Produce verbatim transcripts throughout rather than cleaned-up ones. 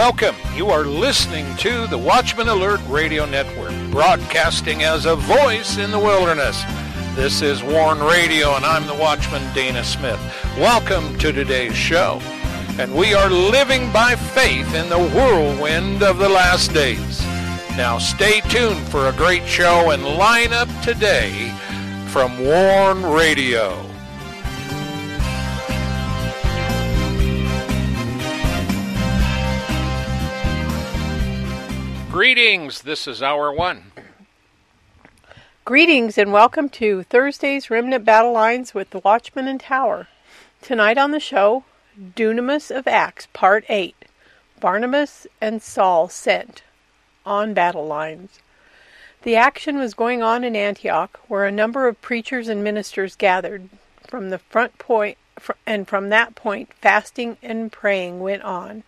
Welcome. You are listening to the Watchman Alert Radio Network, broadcasting as a voice in the wilderness. This is Warn Radio, and I'm the Watchman, Dana Smith. Welcome to today's show. And we are living by faith in the whirlwind of the last days. Now stay tuned for a great show and line up today from Warn Radio. Greetings, this is Hour One. Greetings and welcome to Thursday's Remnant Battle Lines with the Watchman and Tower. Tonight on the show, Dunamis of Acts, Part eight, Barnabas and Saul sent on battle lines. The action was going on in Antioch, where a number of preachers and ministers gathered. From the front point, and from that point, fasting and praying went on.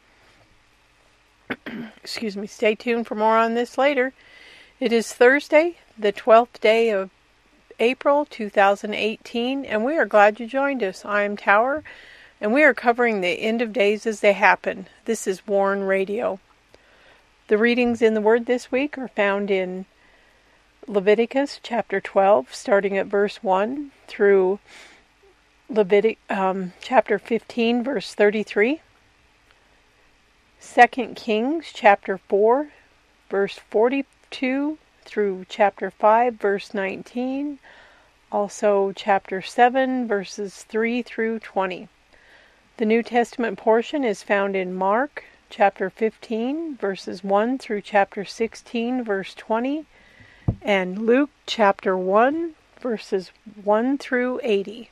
Excuse me, stay tuned for more on this later. It is Thursday, the twelfth day of April two thousand eighteen, and we are glad you joined us. I am Tower, and we are covering the end of days as they happen. This is Warn Radio. The readings in the Word this week are found in Leviticus chapter twelve, starting at verse one, through Levitic um, chapter fifteen, verse thirty-three. Second Kings chapter four, verse forty-two through chapter five, verse nineteen. Also chapter seven, verses three through twenty. The New Testament portion is found in Mark chapter fifteen, verses one through chapter sixteen, verse twenty, and Luke chapter one, verses one through eighty.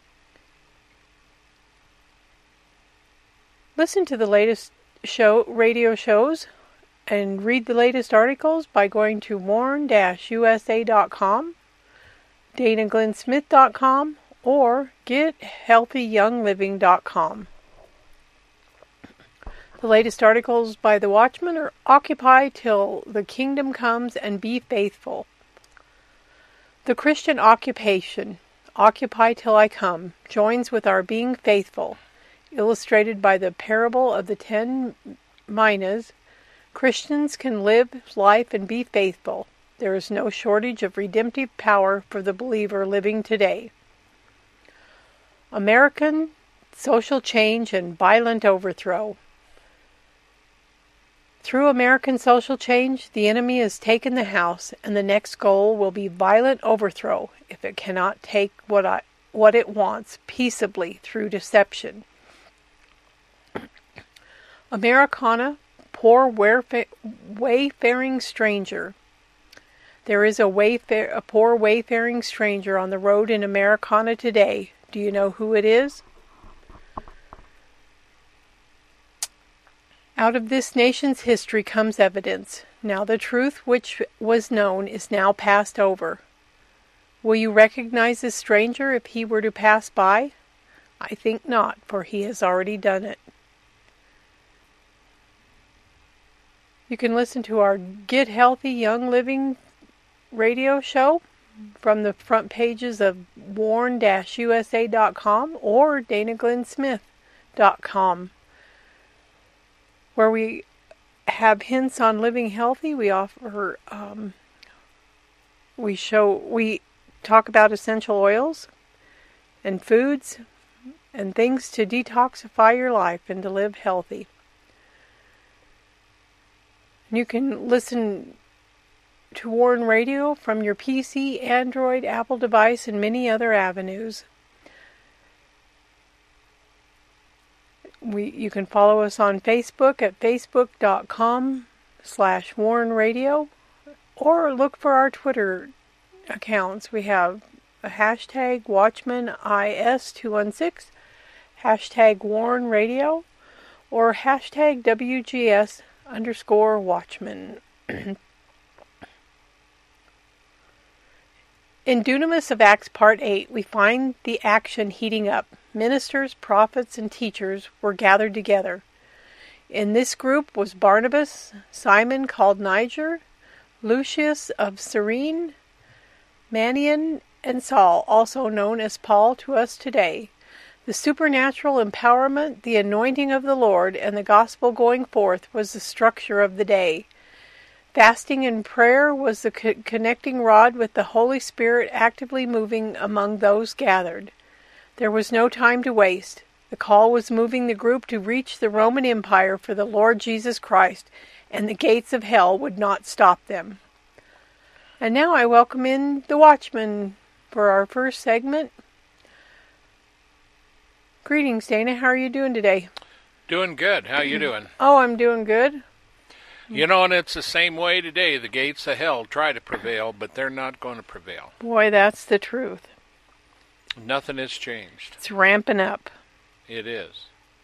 Listen to the latest show radio shows and read the latest articles by going to warn dash u s a dot com, dana glenn smith dot com, or get healthy young living dot com. The latest articles by the Watchman are Occupy Till the Kingdom Comes and Be Faithful. The Christian occupation, Occupy Till I Come, joins with our being faithful. Illustrated by the parable of the ten minas, Christians can live life and be faithful. There is no shortage of redemptive power for the believer living today. American social change and violent overthrow. Through American social change, the enemy has taken the house, and the next goal will be violent overthrow if it cannot take what I, what it wants peaceably through deception. Americana, poor wayfaring stranger. There is a, wayfar- a poor wayfaring stranger on the road in Americana today. Do you know who it is? Out of this nation's history comes evidence. Now the truth which was known is now passed over. Will you recognize this stranger if he were to pass by? I think not, for he has already done it. You can listen to our Get Healthy Young Living radio show from the front pages of warn dash u s a dot com or dana glenn smith dot com, where we have hints on living healthy. We offer, um, we show, we talk about essential oils and foods and things to detoxify your life and to live healthy. You can listen to Warn Radio from your P C, Android, Apple device, and many other avenues. We, you can follow us on Facebook at facebook dot com slash Warn Radio, or look for our Twitter accounts. We have a hashtag Watchman I S two one six, hashtag Warn Radio, or hashtag W G S underscore Watchman. In Dunamis of Acts Part eight, we find the action heating up. Ministers, prophets, and teachers were gathered together. In this group was Barnabas, Simon called Niger, Lucius of Cyrene, Manaen, and Saul, also known as Paul to us today. The supernatural empowerment, the anointing of the Lord, and the gospel going forth was the structure of the day. Fasting and prayer was the co- connecting rod with the Holy Spirit actively moving among those gathered. There was no time to waste. The call was moving the group to reach the Roman Empire for the Lord Jesus Christ, and the gates of hell would not stop them. And now I welcome in the Watchman for our first segment. Greetings, Dana. How are you doing today? Doing good. How you doing? Oh, I'm doing good. You know, and it's the same way today. The gates of hell try to prevail, but they're not going to prevail. Boy, that's the truth. Nothing has changed. It's ramping up. It is.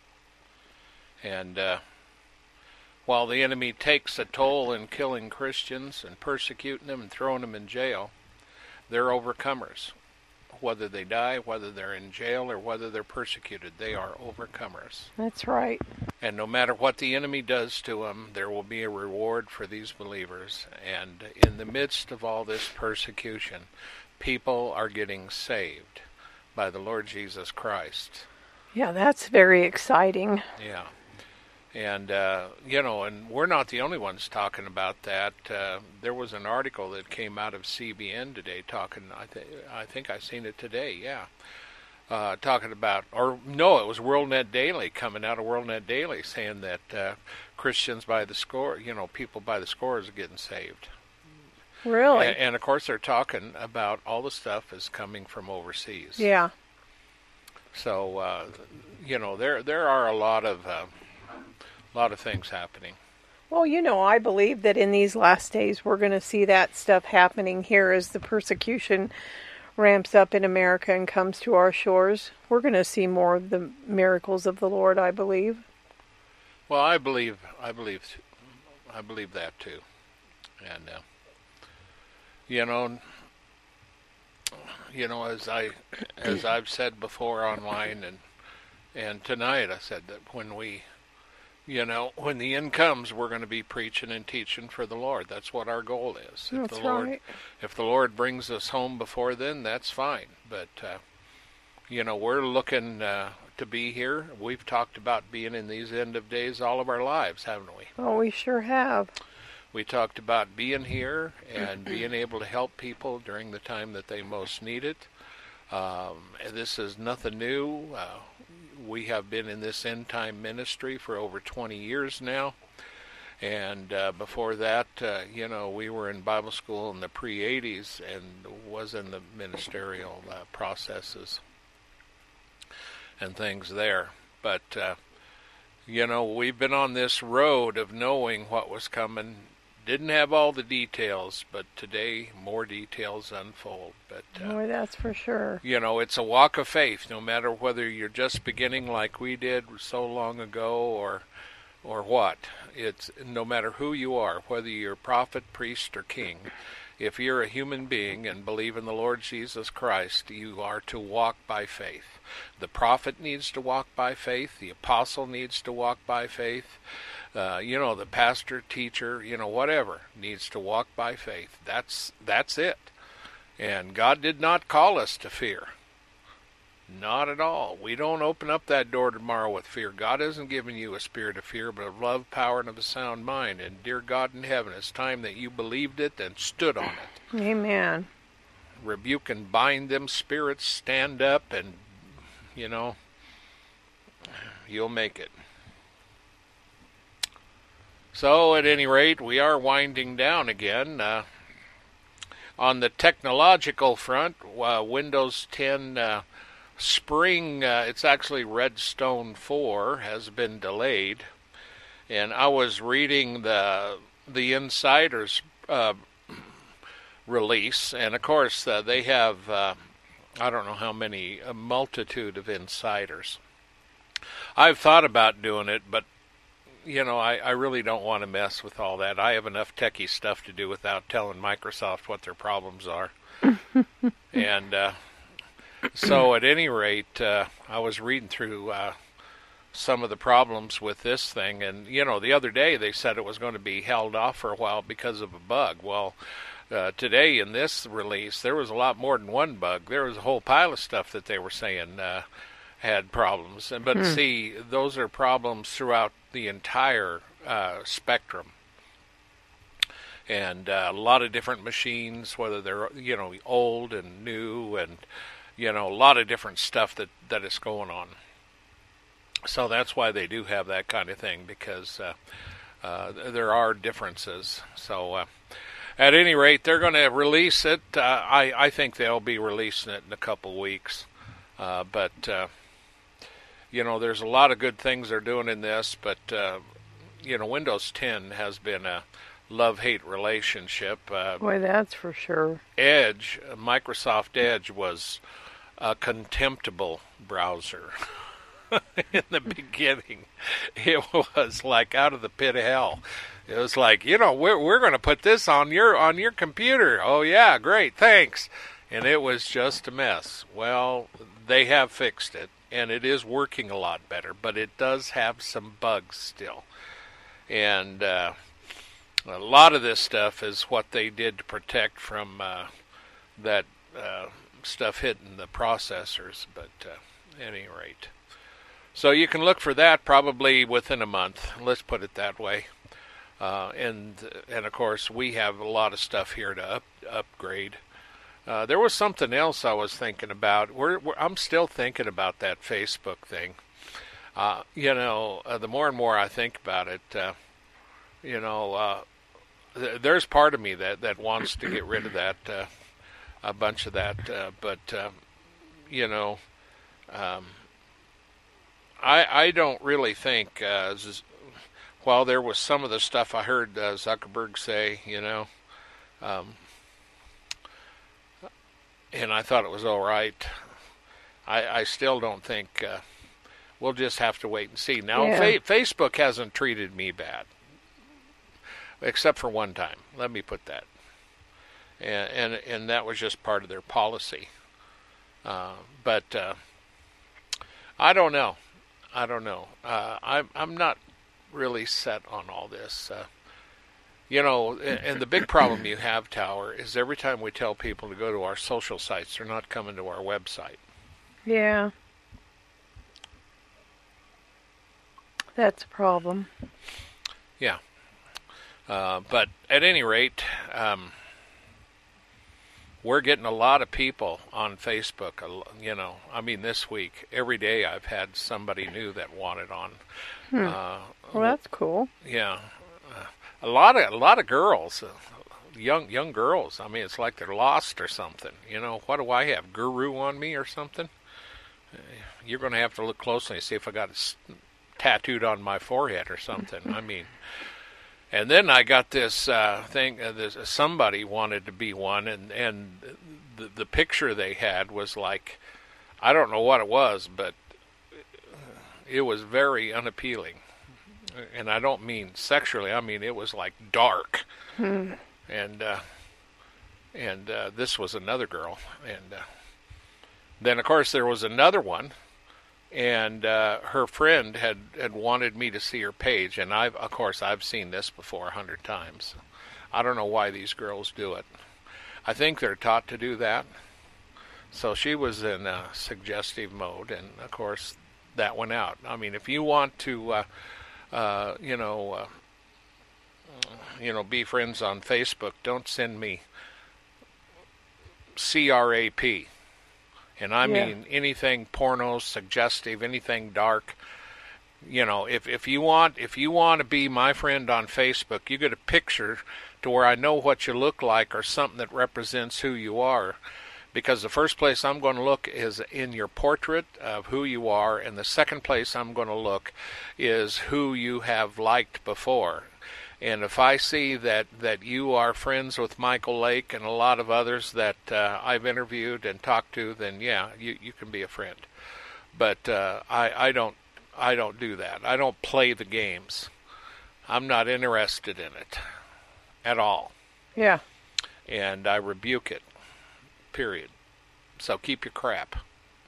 And uh, while the enemy takes a toll in killing Christians and persecuting them and throwing them in jail, they're overcomers. Whether they die, whether they're in jail, or whether they're persecuted, they are overcomers. That's right. And no matter what the enemy does to them, there will be a reward for these believers. And in the midst of all this persecution, people are getting saved by the Lord Jesus Christ. Yeah, that's very exciting. Yeah. And, uh, you know, and we're not the only ones talking about that. Uh, there was an article that came out of C B N today talking, I, th- I think I seen it today, yeah, uh, talking about, or no, it was WorldNet Daily, coming out of WorldNet Daily, saying that uh, Christians by the score, you know, people by the scores are getting saved. Really? And, and, of course, they're talking about all the stuff is coming from overseas. Yeah. So, uh, you know, there there are a lot of... Uh, A lot of things happening. Well, you know, I believe that in these last days we're going to see that stuff happening here as the persecution ramps up in America and comes to our shores. We're going to see more of the miracles of the Lord, I believe. Well, I believe, I believe, I believe that too. And uh, you know, you know, as I, as I've said before online and and tonight, I said that when we. You know, when the end comes, we're going to be preaching and teaching for the Lord. That's what our goal is. If that's the Lord, right. If the Lord brings us home before then, that's fine. But, uh, you know, we're looking uh, to be here. We've talked about being in these end of days all of our lives, haven't we? Oh, we sure have. We talked about being here and being able to help people during the time that they most need it. Um, this is nothing new. Uh, We have been in this end-time ministry for over twenty years now. And uh, before that, uh, you know, we were in Bible school in the pre-eighties and was in the ministerial uh, processes and things there. But, uh, you know, we've been on this road of knowing what was coming. Didn't have all the details, but today more details unfold. But uh, Boy, that's for sure. You know, it's a walk of faith, no matter whether you're just beginning like we did so long ago or or what. It's no matter who you are, whether you're prophet, priest, or king. If you're a human being and believe in the Lord Jesus Christ, you are to walk by faith. The prophet needs to walk by faith. The apostle needs to walk by faith. Uh, you know, the pastor, teacher, you know, whatever, needs to walk by faith. That's that's it. And God did not call us to fear. Not at all. We don't open up that door tomorrow with fear. God hasn't given you a spirit of fear, but of love, power, and of a sound mind. And dear God in heaven, it's time that you believed it and stood on it. Amen. Rebuke and bind them spirits, stand up, and, you know, you'll make it. So, at any rate, we are winding down again. Uh, on the technological front, uh, Windows ten uh, Spring, uh, it's actually Redstone four, has been delayed. And I was reading the the Insider's uh, release, and of course, uh, they have, uh, I don't know how many, a multitude of insiders. I've thought about doing it, but you know, I, I really don't want to mess with all that. I have enough techie stuff to do without telling Microsoft what their problems are. and uh, so at any rate, uh, I was reading through uh, some of the problems with this thing. And, you know, the other day they said it was going to be held off for a while because of a bug. Well, uh, today in this release, there was a lot more than one bug. There was a whole pile of stuff that they were saying. Uh, had problems. And But Hmm. see, those are problems throughout the entire uh, spectrum. And uh, a lot of different machines, whether they're, you know, old and new, and, you know, a lot of different stuff that, that is going on. So that's why they do have that kind of thing, because uh, uh, there are differences. So uh, at any rate, they're going to release it. Uh, I, I think they'll be releasing it in a couple weeks. Uh, but, uh, you know, there's a lot of good things they're doing in this. But, uh, you know, Windows ten has been a love-hate relationship. Uh, Boy, that's for sure. Edge, Microsoft Edge, was a contemptible browser. In the beginning, it was like out of the pit of hell. It was like, you know, we're we're going to put this on your on your computer. Oh yeah, great, thanks. And it was just a mess. Well, they have fixed it, and it is working a lot better, but it does have some bugs still. And uh, a lot of this stuff is what they did to protect from uh, that uh, stuff hitting the processors. But uh, at any rate. So you can look for that probably within a month. Let's put it that way. Uh, and and of course we have a lot of stuff here to up, upgrade. Uh, there was something else I was thinking about. We're, we're, I'm still thinking about that Facebook thing. Uh, you know, uh, the more and more I think about it, uh, you know, uh, th- there's part of me that, that wants to get rid of that, uh, a bunch of that. Uh, but uh, you know. Um, I, I don't really think, uh, while there was some of the stuff I heard uh, Zuckerberg say, you know, um, and I thought it was all right, I, I still don't think, uh, we'll just have to wait and see. Now, Yeah. fa- Facebook hasn't treated me bad, except for one time. Let me put that. And, and, and that was just part of their policy. Uh, but uh, I don't know. I don't know. Uh, I'm I'm not really set on all this. Uh, you know, and, and the big problem you have, Tower, is every time we tell people to go to our social sites, they're not coming to our website. Yeah. That's a problem. Yeah. Uh, but at any rate, um, we're getting a lot of people on Facebook. You know, I mean, this week, every day I've had somebody new that wanted on. Hmm. Uh, Well, that's cool. yeah, uh, a lot of a lot of girls, uh, young young girls. I mean, it's like they're lost or something. You know, what do I have? Guru on me or something? Uh, you're going to have to look closely and see if I got it s- tattooed on my forehead or something. I mean. And then I got this uh, thing. Uh, this, somebody wanted to be one, and and the, the picture they had was like, I don't know what it was, but it was very unappealing. And I don't mean sexually. I mean it was like dark. Hmm. And uh, and uh, this was another girl, and uh, then of course there was another one. And uh, her friend had, had wanted me to see her page, and I've of course I've seen this before a hundred times. I don't know why these girls do it. I think they're taught to do that. So she was in uh, suggestive mode, and of course that went out. I mean, if you want to, uh, uh, you know, uh, you know, be friends on Facebook, don't send me C R A P. And I Yeah. mean anything porno, suggestive, anything dark. You know, if if you want if you want to be my friend on Facebook, you get a picture to where I know what you look like or something that represents who you are. Because the first place I'm going to look is in your portrait of who you are, and the second place I'm going to look is who you have liked before. And if I see that, that you are friends with Michael Lake and a lot of others that uh, I've interviewed and talked to, then yeah, you, you can be a friend. But uh, I, I don't I don't do that. I don't play the games. I'm not interested in it at all. Yeah. And I rebuke it. Period. So keep your crap.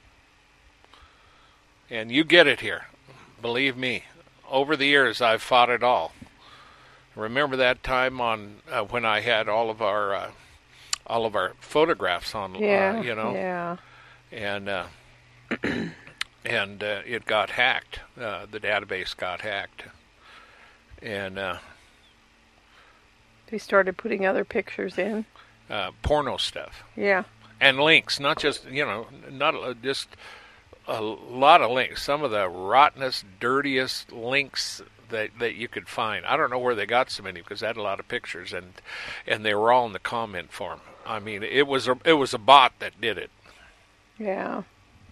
And you get it here. Believe me. Over the years, I've fought it all. Remember that time on uh, when I had all of our uh, all of our photographs on, Yeah. uh, you know, Yeah. and uh, and uh, it got hacked. Uh, the database got hacked, and uh, they started putting other pictures in. Uh, porno stuff. Yeah. And links, not just, you know, not uh, just a lot of links. Some of the rottenest, dirtiest links that that you could find. I don't know where they got so many because I had a lot of pictures, and and they were all in the comment form. I mean, it was a it was a bot that did it. Yeah.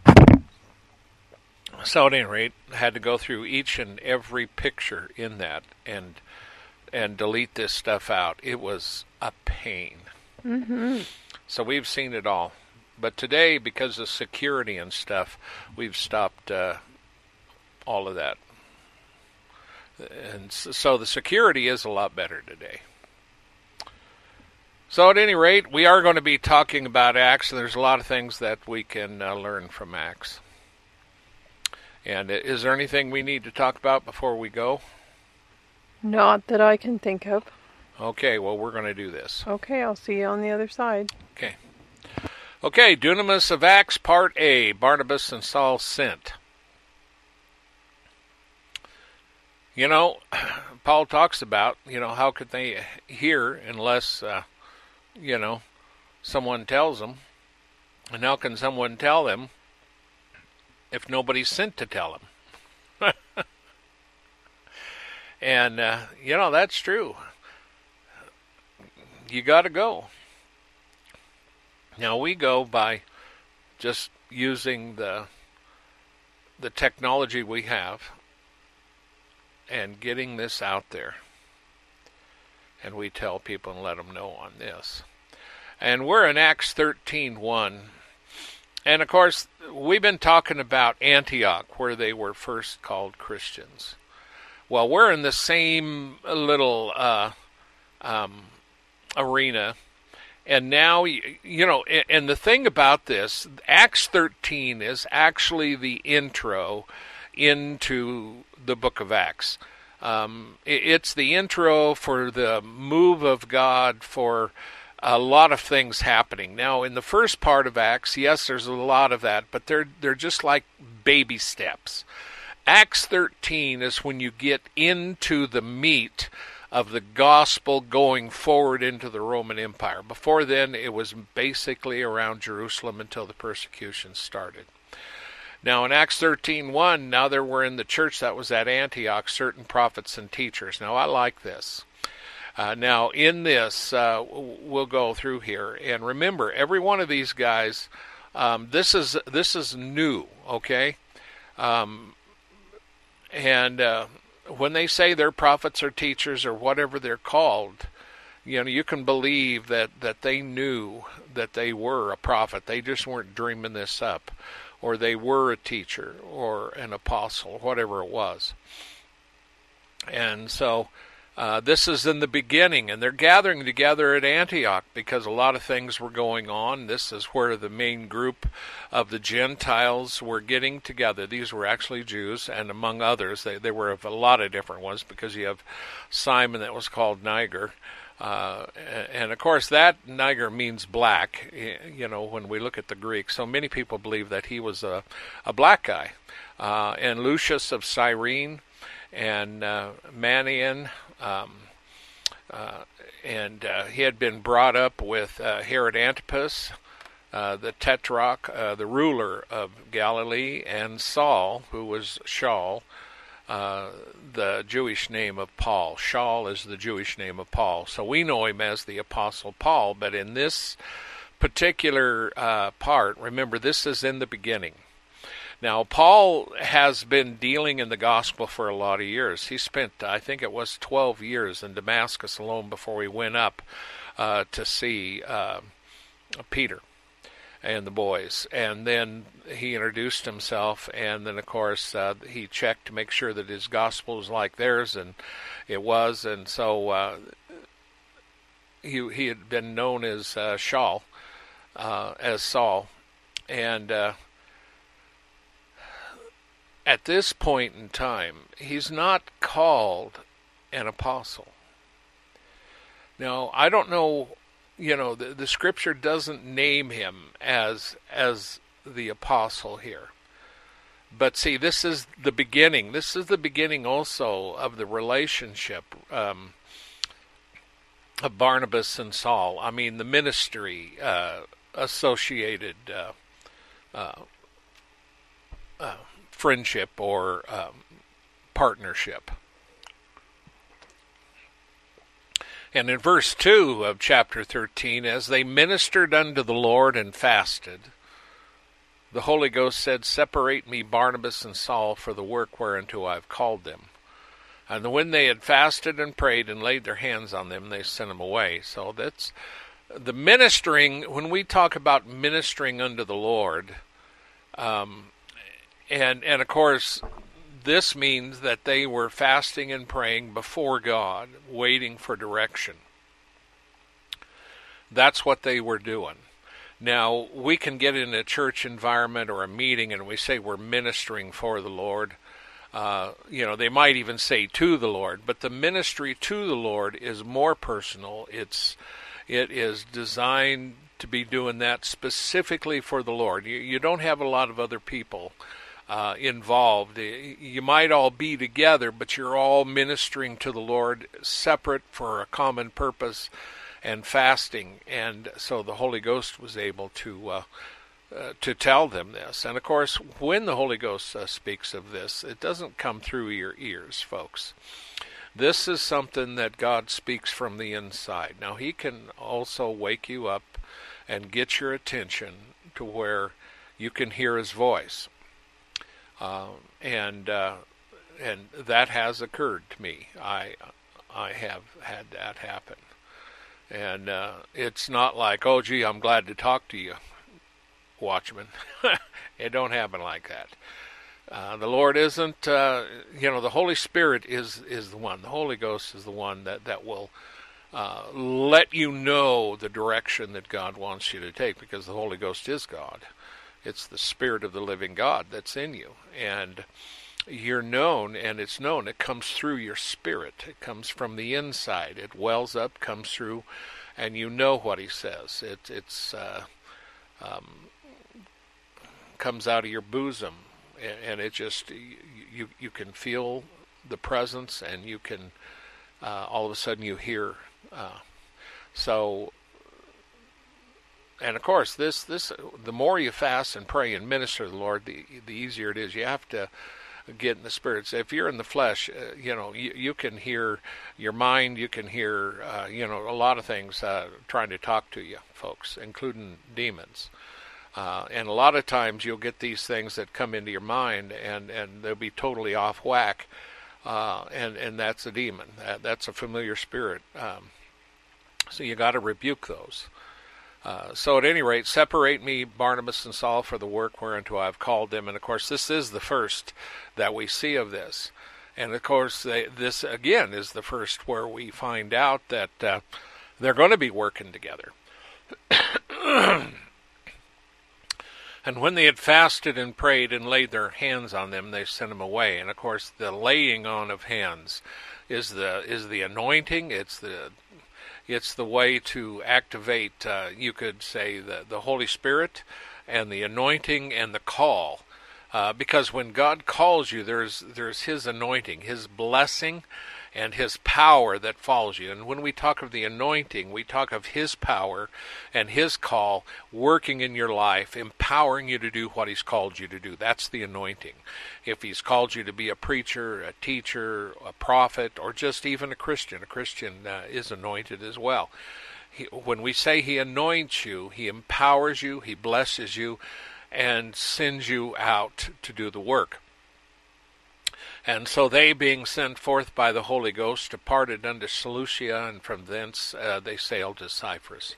So at any rate, I had to go through each and every picture in that and and delete this stuff out. It was a pain. Mm-hmm. So we've seen it all. But today, because of security and stuff, we've stopped uh, all of that. And so the security is a lot better today. So at any rate, we are going to be talking about Acts, and there's a lot of things that we can uh, learn from Acts. And is there anything we need to talk about before we go? Not that I can think of. Okay, well, we're going to do this. Okay, I'll see you on the other side. Okay. Okay, Dunamis of Acts, Part A, Barnabas and Saul sent. You know, Paul talks about, you know, how could they hear unless, uh, you know, someone tells them? And how can someone tell them if nobody's sent to tell them? And, uh, you know, that's true. You got to go. Now we go by just using the the technology we have and getting this out there. And we tell people and let them know on this. And we're in Acts thirteen one. And of course, we've been talking about Antioch, where they were first called Christians. Well, we're in the same little uh, um, arena. And now, you know, and the thing about this, Acts thirteen is actually the intro into the book of Acts. Um, it's the intro for the move of God, for a lot of things happening. Now, in the first part of Acts, yes, there's a lot of that, but they're they're just like baby steps. Acts thirteen is when you get into the meat of the gospel going forward into the Roman Empire. Before then, it was basically around Jerusalem until the persecution started. Now, in Acts thirteen one, now there were in the church that was at Antioch certain prophets and teachers. Now, I like this. Uh, now, in this, uh, we'll go through here. And remember, every one of these guys, um, this is this is new, okay? Um, and... Uh, when they say they're prophets or teachers or whatever they're called, you know, you can believe that, that they knew that they were a prophet. They just weren't dreaming this up. Or they were a teacher or an apostle, whatever it was. And so uh, this is in the beginning, and they're gathering together at Antioch because a lot of things were going on. This is where the main group of the Gentiles were getting together. These were actually Jews, and among others, they, they were of a lot of different ones, because you have Simon that was called Niger. Uh, and of course, that Niger means black, you know, when we look at the Greek. So many people believe that he was a, a black guy. Uh, and Lucius of Cyrene, and uh, Manian, um, uh, and uh, he had been brought up with uh, Herod Antipas, uh, the tetrarch, uh, the ruler of Galilee, and Saul, who was Shaul, uh, the Jewish name of Paul. Shaul is the Jewish name of Paul. So we know him as the Apostle Paul, but in this particular uh, part, remember, this is in the beginning. Now, Paul has been dealing in the gospel for a lot of years. He spent, I think it was twelve years in Damascus alone before he went up uh, to see uh, Peter and the boys. And then he introduced himself, and then, of course, uh, he checked to make sure that his gospel was like theirs, and it was. And so uh, he, he had been known as uh, Shaul, uh, as Saul. And... Uh, At this point in time, he's not called an apostle. Now, I don't know, you know, the, the scripture doesn't name him as as the apostle here. But see, this is the beginning. This is the beginning also of the relationship um, of Barnabas and Saul. I mean, the ministry uh, associated uh, uh, uh, friendship or um, partnership. And in verse two of chapter thirteen, as they ministered unto the Lord and fasted, the Holy Ghost said, Separate me Barnabas and Saul for the work whereunto I have called them. And when they had fasted and prayed and laid their hands on them, they sent them away. So that's the ministering. When we talk about ministering unto the Lord, um, and and of course, this means that they were fasting and praying before God, waiting for direction. That's what they were doing. Now, we can get in a church environment or a meeting and we say we're ministering for the Lord. Uh, you know, they might even say to the Lord, but the ministry to the Lord is more personal. It's it is designed to be doing that specifically for the Lord. You, you don't have a lot of other people uh, involved. You might all be together, but you're all ministering to the Lord separate for a common purpose and fasting. And so the Holy Ghost was able to uh, uh, to tell them this. And of course, when the Holy Ghost uh, speaks of this, it doesn't come through your ears, folks. This is something that God speaks from the inside. Now, he can also wake you up and get your attention to where you can hear his voice. Uh, and uh, and that has occurred to me. I I have had that happen. And uh, it's not like, oh, gee, I'm glad to talk to you, Watchman. It don't happen like that. Uh, the Lord isn't, uh, you know, the Holy Spirit is, is the one. The Holy Ghost is the one that, that will uh, let you know the direction that God wants you to take, because the Holy Ghost is God. It's the Spirit of the living God that's in you. And you're known, and it's known. It comes through your spirit. It comes from the inside. It wells up, comes through, and you know what he says. It it's uh, um, comes out of your bosom, and, and it just you you can feel the presence, and you can uh, all of a sudden you hear. Uh, so, and of course, this this the more you fast and pray and minister to the Lord, the the easier it is. You have to get in the spirits. If you're in the flesh, uh, you know, you, you can hear your mind, you can hear, uh, you know, a lot of things uh, trying to talk to you, folks, including demons. Uh, and a lot of times you'll get these things that come into your mind, and, and they'll be totally off whack, uh, and, and that's a demon. That, that's a familiar spirit. Um, so you got to rebuke those. Uh, so at any rate, separate me, Barnabas and Saul, for the work whereunto I have called them. And of course, this is the first that we see of this. And of course, they, this again is the first where we find out that uh, they're going to be working together. And when they had fasted and prayed and laid their hands on them, they sent them away. And of course, the laying on of hands is the is the anointing. It's the It's the way to activate, uh, you could say, the, the Holy Spirit and the anointing and the call. Uh, because when God calls you, there's there's his anointing, his blessing, and his power that follows you. And when we talk of the anointing, we talk of his power and his call working in your life, empowering you to do what he's called you to do. That's the anointing. If he's called you to be a preacher, a teacher, a prophet, or just even a Christian, a Christian uh, is anointed as well. He, when we say he anoints you, he empowers you, he blesses you, and sends you out to do the work. And so they, being sent forth by the Holy Ghost, departed unto Seleucia, and from thence uh, they sailed to Cyprus.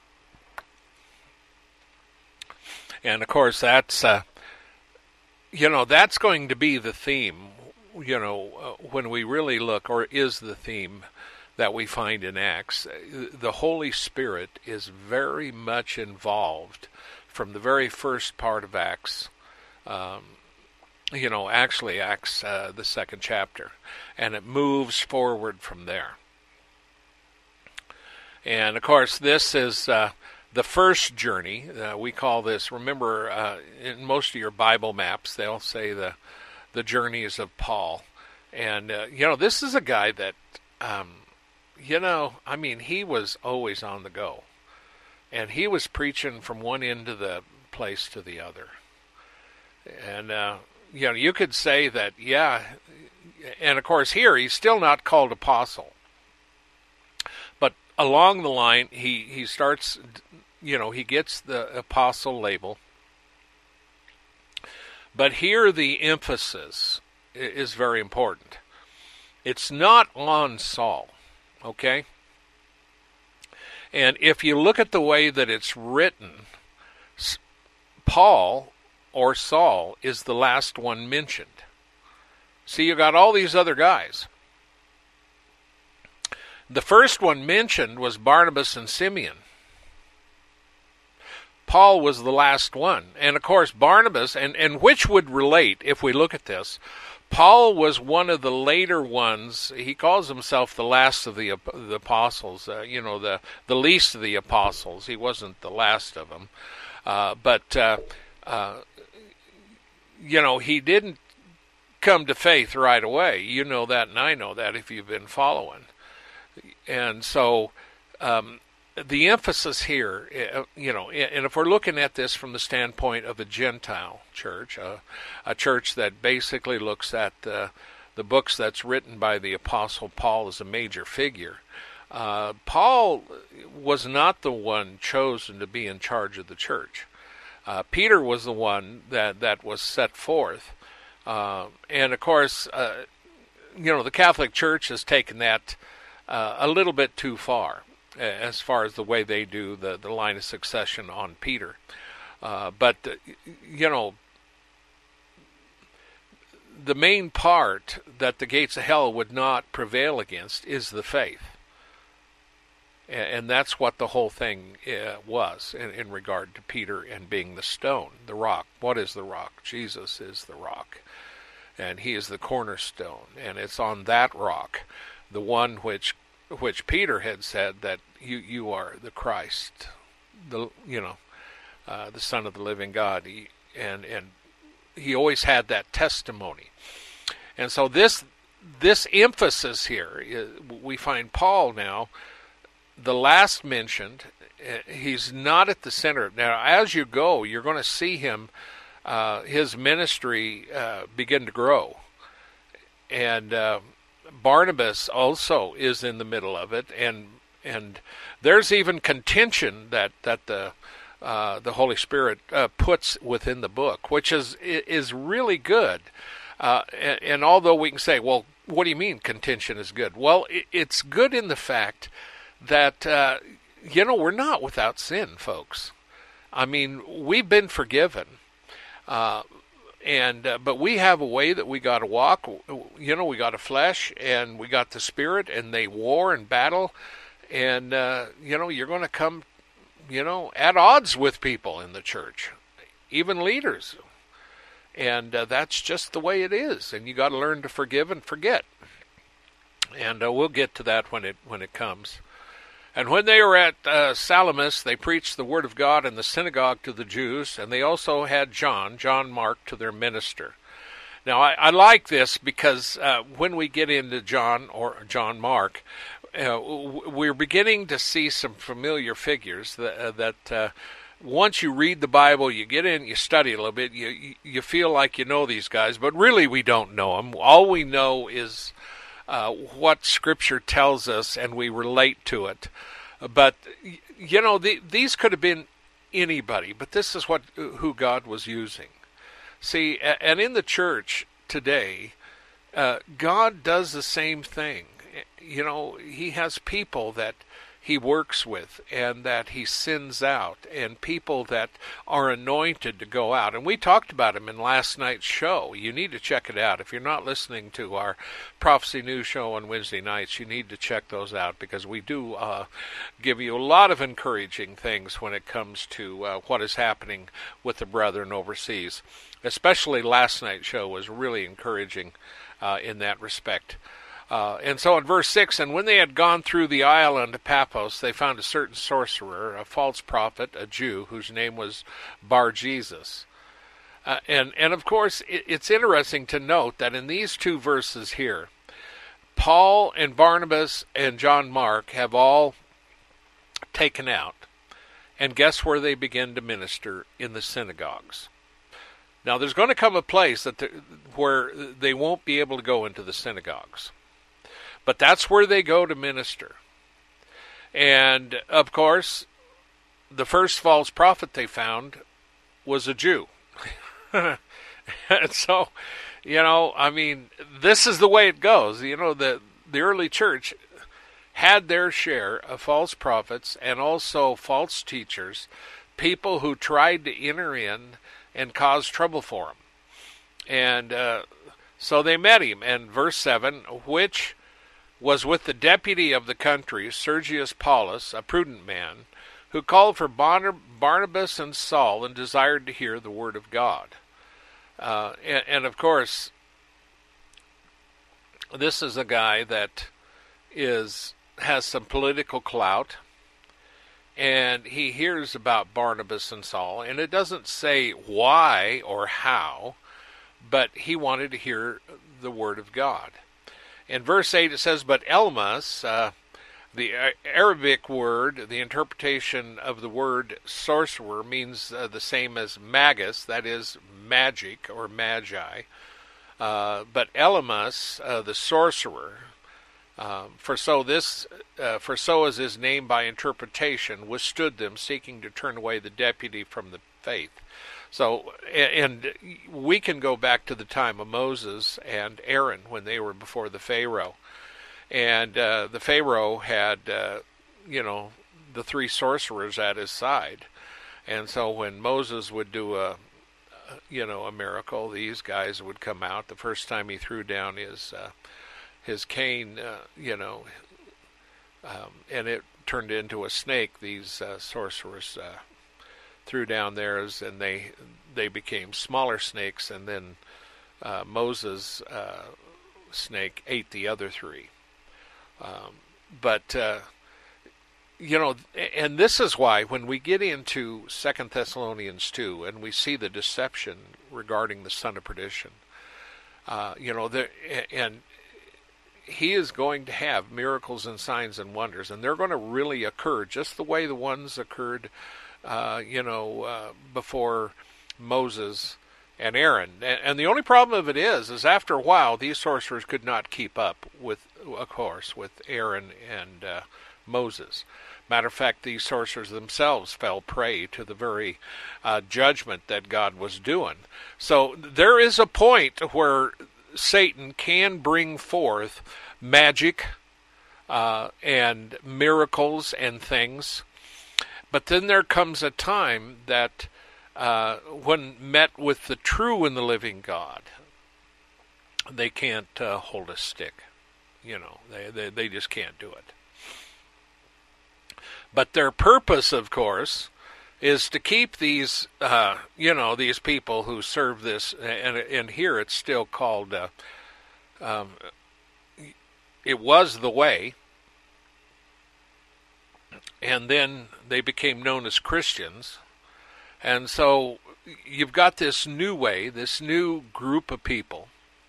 And of course, that's uh, you know that's going to be the theme. You know, uh, when we really look, or is the theme that we find in Acts. The Holy Spirit is very much involved from the very first part of Acts. Um, you know, actually Acts, uh, the second chapter, and it moves forward from there. And of course, this is uh, the first journey. Uh, we call this, remember, uh, in most of your Bible maps, they'll say the the journeys of Paul. And, uh, you know, this is a guy that, um, you know, I mean, he was always on the go. And he was preaching from one end of the place to the other. And, uh, you know, you could say that, yeah, and of course here he's still not called apostle. But along the line, he, he starts, you know, he gets the apostle label. But here the emphasis is very important. It's not on Saul, okay? And if you look at the way that it's written, Paul or Saul is the last one mentioned. See, you got all these other guys. The first one mentioned was Barnabas and Simeon. Paul was the last one. And of course, Barnabas, and, and which would relate, if we look at this, Paul was one of the later ones. He calls himself the last of the, the apostles, uh, you know, the, the least of the apostles. He wasn't the last of them. Uh, but, uh, uh, you know, he didn't come to faith right away. You know that, and I know that if you've been following. And so um, the emphasis here, you know, and if we're looking at this from the standpoint of a Gentile church, uh, a church that basically looks at uh, the books that's written by the Apostle Paul as a major figure, uh, Paul was not the one chosen to be in charge of the church. Uh, Peter was the one that, that was set forth. Uh, and, of course, uh, you know, the Catholic Church has taken that uh, a little bit too far as far as the way they do the, the line of succession on Peter. Uh, but, uh, you know, the main part that the gates of hell would not prevail against is the faith. And that's what the whole thing uh, was in, in regard to Peter and being the stone, the rock. What is the rock? Jesus is the rock. And he is the cornerstone. And it's on that rock, the one which which Peter had said that you, you are the Christ, the you know, uh, the Son of the living God. He, and and he always had that testimony. And so this this emphasis here, we find Paul now, the last mentioned, he's not at the center. Now, as you go, you're going to see him, uh, his ministry uh, begin to grow. And uh, Barnabas also is in the middle of it. And and there's even contention that, that the uh, the Holy Spirit uh, puts within the book, which is is really good. Uh, and, and although we can say, well, what do you mean contention is good? Well, it, it's good in the fact that, uh, you know, we're not without sin, folks. I mean, we've been forgiven. Uh, and uh, but we have a way that we got to walk. You know, we got a flesh and we got the spirit, and they war and battle. And, uh, you know, you're going to come, you know, at odds with people in the church, even leaders. And uh, that's just the way it is. And you got to learn to forgive and forget. And uh, we'll get to that when it when it comes. And when they were at uh, Salamis, they preached the word of God in the synagogue to the Jews, and they also had John, John Mark, to their minister. Now, I, I like this because uh, when we get into John or John Mark, uh, we're beginning to see some familiar figures that, uh, that uh, once you read the Bible, you get in, you study a little bit, you you feel like you know these guys, but really we don't know them. All we know is Uh, what Scripture tells us, and we relate to it. But, you know, the, these could have been anybody, but this is what who God was using. See, and in the church today, uh, God does the same thing. You know, he has people that he works with and that he sends out, and people that are anointed to go out. And we talked about him in last night's show. You need to check it out. If you're not listening to our Prophecy News show on Wednesday nights, you need to check those out, because we do uh, give you a lot of encouraging things when it comes to uh, what is happening with the brethren overseas. Especially last night's show was really encouraging uh, in that respect. Uh, and so in verse six, and when they had gone through the isle unto Paphos, they found a certain sorcerer, a false prophet, a Jew, whose name was Bar-Jesus. Uh, and, and of course, it, it's interesting to note that in these two verses here, Paul and Barnabas and John Mark have all taken out. And guess where they begin to minister? In the synagogues. Now, there's going to come a place that where they won't be able to go into the synagogues. But that's where they go to minister. And, of course, the first false prophet they found was a Jew. And so, you know, I mean, this is the way it goes. You know, the, the early church had their share of false prophets and also false teachers, people who tried to enter in and cause trouble for him. And uh, so they met him. And verse seven, which was with the deputy of the country, Sergius Paulus, a prudent man, who called for Barnabas and Saul and desired to hear the word of God. Uh, and, and of course, this is a guy that is has some political clout, and he hears about Barnabas and Saul, and it doesn't say why or how, but he wanted to hear the word of God. In verse eight it says, but Elymas, uh, the Arabic word, the interpretation of the word sorcerer means uh, the same as magus, that is magic or magi. Uh, but Elymas, uh, the sorcerer, uh, for so this, uh, for so is his name by interpretation, withstood them, seeking to turn away the deputy from the faith. So, and we can go back to the time of Moses and Aaron when they were before the Pharaoh. And uh, the Pharaoh had, uh, you know, the three sorcerers at his side. And so when Moses would do a, you know, a miracle, these guys would come out. The first time he threw down his uh, his cane, uh, you know, um, and it turned into a snake, these uh, sorcerers uh, threw down theirs, and they they became smaller snakes, and then uh, Moses' uh, snake ate the other three. Um, but, uh, you know, and this is why when we get into Second Thessalonians two and we see the deception regarding the son of perdition, uh, you know, there, and he is going to have miracles and signs and wonders, and they're going to really occur just the way the ones occurred, uh, you know, uh, before Moses and Aaron. And, and the only problem of it is, is after a while, these sorcerers could not keep up with, of course, with Aaron and uh, Moses. Matter of fact, these sorcerers themselves fell prey to the very uh, judgment that God was doing. So there is a point where Satan can bring forth magic uh, and miracles and things, but then there comes a time that uh, when met with the true and the living God, they can't uh, hold a stick. You know, they, they they just can't do it. But their purpose, of course, is to keep these, uh, you know, these people who serve this, and, and here it's still called, uh, um, it was the way, and then they became known as Christians, and so you've got this new way, this new group of people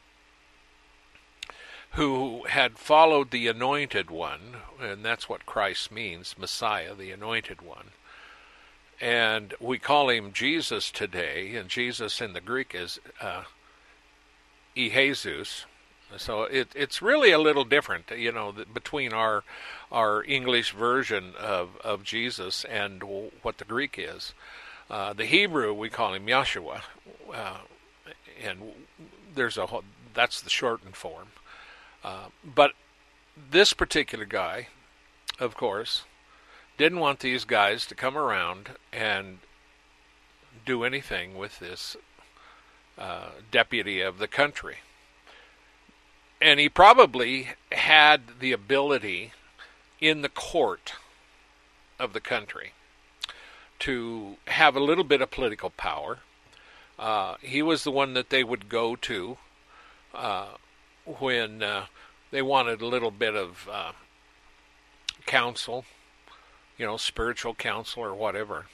who had followed the Anointed One, and that's what Christ means, Messiah, the Anointed One. And we call him Jesus today, and Jesus in the Greek is uh, Jesus. So it, it's really a little different, you know, between our our English version of, of Jesus and what the Greek is. Uh, the Hebrew, we call him Yeshua, uh, and there's a whole, that's the shortened form. Uh, but this particular guy, of course, didn't want these guys to come around and do anything with this uh, deputy of the country. And he probably had the ability in the court of the country to have a little bit of political power. Uh, he was the one that they would go to uh, when uh, they wanted a little bit of uh, counsel, you know, spiritual counsel or whatever.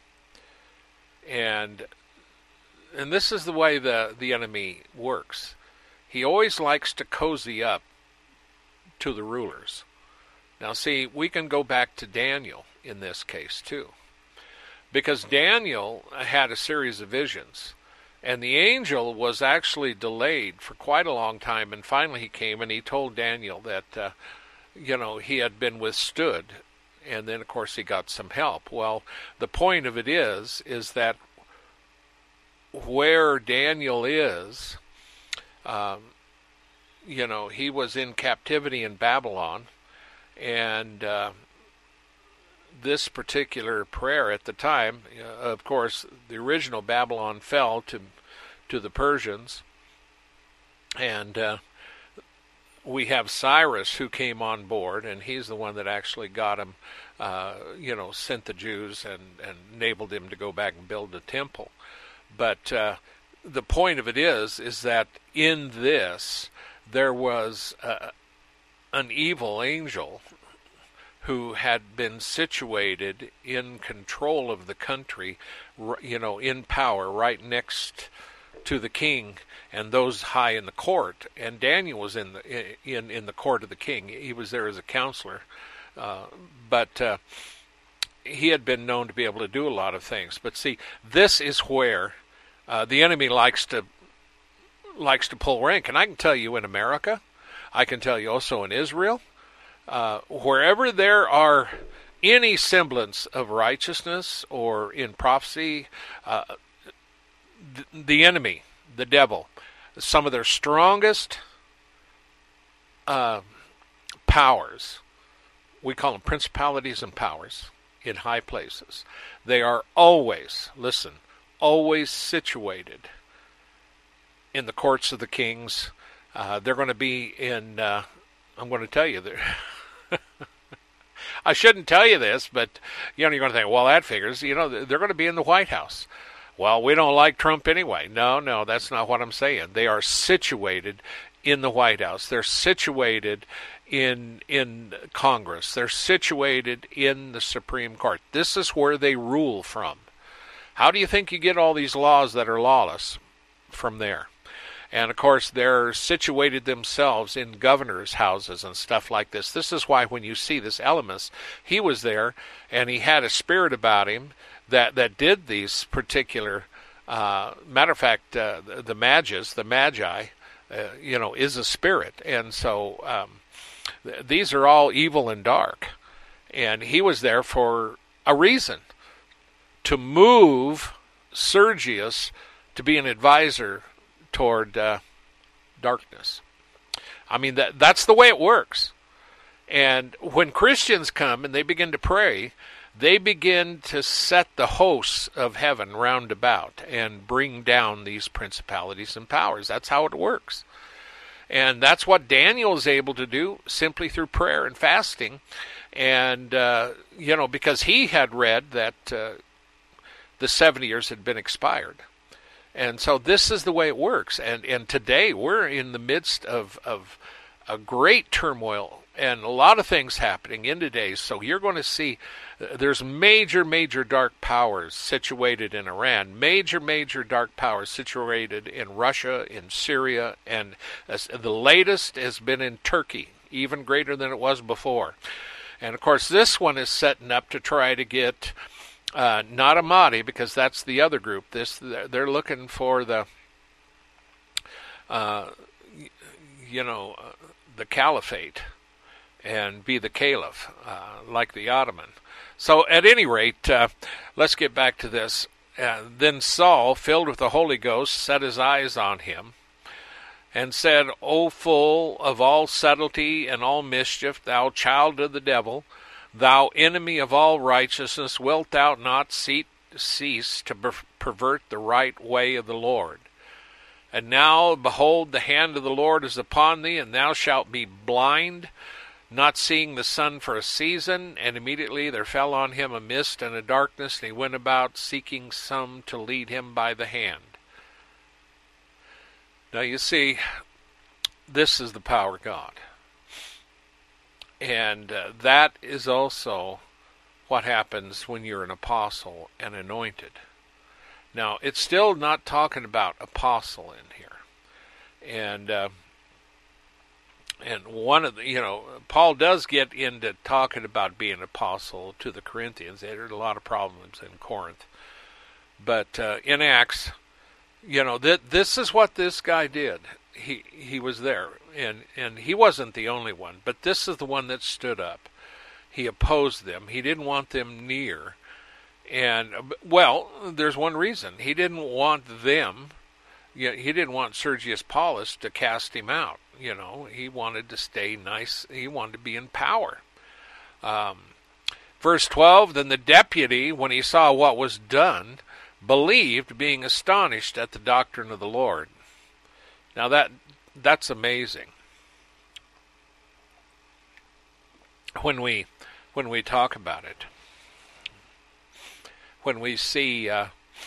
And and this is the way the, the enemy works. He always likes to cozy up to the rulers. Now see, we can go back to Daniel in this case too. Because Daniel had a series of visions. And the angel was actually delayed for quite a long time. And finally he came and he told Daniel that, uh, you know, he had been withstood. And then, of course, he got some help. Well, the point of it is, is that where Daniel is, um, you know, he was in captivity in Babylon. And uh, this particular prayer at the time, uh, of course, the original Babylon fell to to the Persians. And uh, we have Cyrus who came on board, and he's the one that actually got him, uh, you know, sent the Jews and, and enabled him to go back and build the temple. But uh, the point of it is, is that in this, there was uh, an evil angel who had been situated in control of the country, you know, in power, right next to the king and those high in the court. And Daniel was in the in in the court of the king. He was there as a counselor, uh, but uh, he had been known to be able to do a lot of things. But see, this is where uh, the enemy likes to likes to pull rank. And I can tell you, in America, I can tell you also in Israel, uh, wherever there are any semblance of righteousness or in prophecy, uh, the, the enemy, the devil, some of their strongest uh, powers, we call them principalities and powers in high places. They are always, listen, always situated in the courts of the kings. Uh, they're going to be in, uh, I'm going to tell you, I shouldn't tell you this, but you know, you're going to think, well, that figures, you know, they're going to be in the White House. Well, we don't like Trump anyway. No, no, that's not what I'm saying. They are situated in the White House. They're situated in in Congress. They're situated in the Supreme Court. This is where they rule from. How do you think you get all these laws that are lawless? From there. And, of course, they're situated themselves in governors' houses and stuff like this. This is why when you see this Elymas, he was there, and he had a spirit about him that, that did these particular, uh, matter of fact, uh, the, the Magus, the Magi, uh, you know, is a spirit. And so um, th- these are all evil and dark. And he was there for a reason, to move Sergius to be an advisor toward uh, darkness. I mean, that that's the way it works. And when Christians come and they begin to pray, they begin to set the hosts of heaven round about and bring down these principalities and powers. That's how it works. And that's what Daniel is able to do simply through prayer and fasting. And, uh, you know, because he had read that uh, the seventy years had been expired. And so this is the way it works. And and today we're in the midst of, of a great turmoil and a lot of things happening in today. So you're going to see uh, there's major, major dark powers situated in Iran, major, major dark powers situated in Russia, in Syria, and as, the latest has been in Turkey, even greater than it was before. And of course this one is setting up to try to get Uh, not a Mahdi, because that's the other group. This they're looking for the, uh, you know, uh, the caliphate, and be the caliph, uh, like the Ottoman. So at any rate, uh, let's get back to this. Uh, then Saul, filled with the Holy Ghost, set his eyes on him, and said, O full of all subtlety and all mischief, thou child of the devil, thou enemy of all righteousness, wilt thou not cease to pervert the right way of the Lord? And now, behold, the hand of the Lord is upon thee, and thou shalt be blind, not seeing the sun for a season. And immediately there fell on him a mist and a darkness, and he went about seeking some to lead him by the hand. Now you see, this is the power of God. And uh, that is also what happens when you're an apostle and anointed. Now, it's still not talking about apostle in here. And uh, and one of the, you know, Paul does get into talking about being an apostle to the Corinthians. They had a lot of problems in Corinth. But uh, in Acts, you know, th- this is what this guy did. He he was there, and, and he wasn't the only one, but this is the one that stood up. He opposed them. He didn't want them near. And, well, there's one reason. He didn't want them, you know, he didn't want Sergius Paulus to cast him out. You know, he wanted to stay nice. He wanted to be in power. Um, verse twelve, then the deputy, when he saw what was done, believed, being astonished at the doctrine of the Lord. Now that that's amazing. When we when we talk about it, when we see, uh,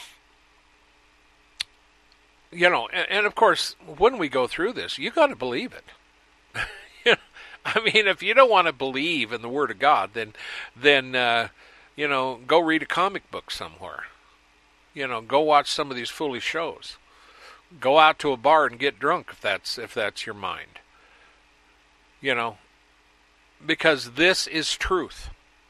you know, and, and of course, when we go through this, you got to believe it. I mean, if you don't want to believe in the Word of God, then then uh, you know, go read a comic book somewhere. You know, go watch some of these foolish shows. Go out to a bar and get drunk if that's if that's your mind. You know, because this is truth.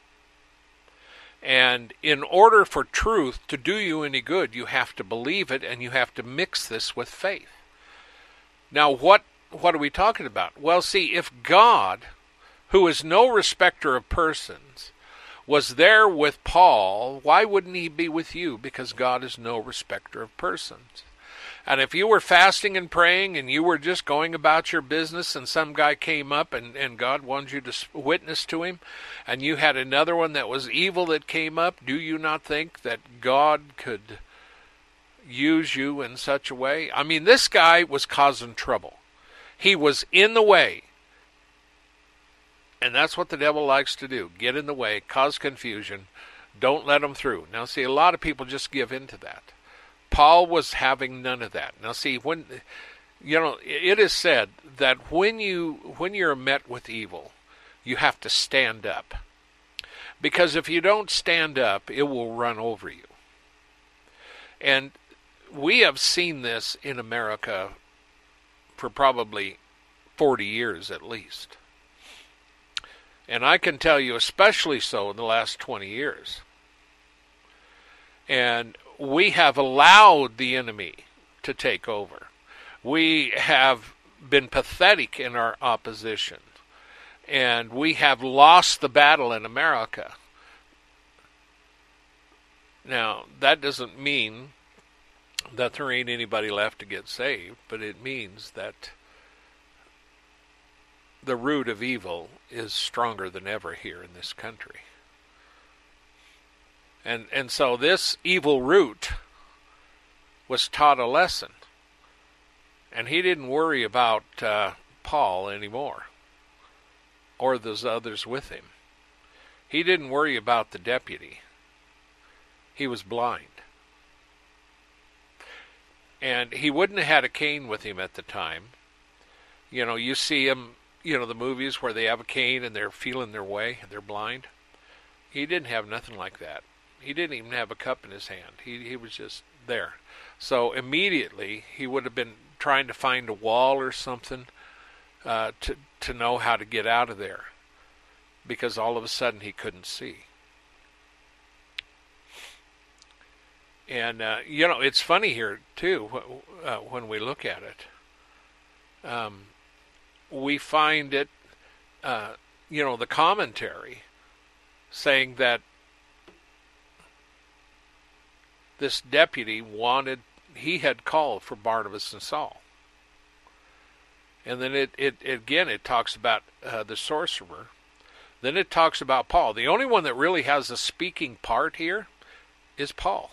And in order for truth to do you any good, you have to believe it, and you have to mix this with faith. Now, what what are we talking about? Well, see, if God, who is no respecter of persons, was there with Paul, why wouldn't he be with you? Because God is no respecter of persons. And if you were fasting and praying and you were just going about your business and some guy came up and, and God wanted you to witness to him, and you had another one that was evil that came up, do you not think that God could use you in such a way? I mean, this guy was causing trouble. He was in the way. And that's what the devil likes to do. Get in the way, cause confusion, don't let him through. Now, see, a lot of people just give in to that. Paul was having none of that. Now, see, when, you know, it is said that when you when you're met with evil, you have to stand up. Because if you don't stand up, it will run over you. And we have seen this in America for probably forty years at least. And I can tell you, especially so in the last twenty years. And we have allowed the enemy to take over. We have been pathetic in our opposition. And we have lost the battle in America. Now, that doesn't mean that there ain't anybody left to get saved, but it means that the root of evil is stronger than ever here in this country. And and so this evil root was taught a lesson. And he didn't worry about uh, Paul anymore, or those others with him. He didn't worry about the deputy. He was blind. And he wouldn't have had a cane with him at the time. You know, you see him, you know, the movies where they have a cane and they're feeling their way and they're blind. He didn't have nothing like that. He didn't even have a cup in his hand. He he was just there. So immediately he would have been trying to find a wall or something uh, to to know how to get out of there, because all of a sudden he couldn't see. And uh, you know, it's funny here too uh, when we look at it. Um, we find it, uh, you know, the commentary saying that this deputy wanted, he had called for Barnabas and Saul. And then it, it, it again, it talks about uh, the sorcerer. Then it talks about Paul. The only one that really has a speaking part here is Paul.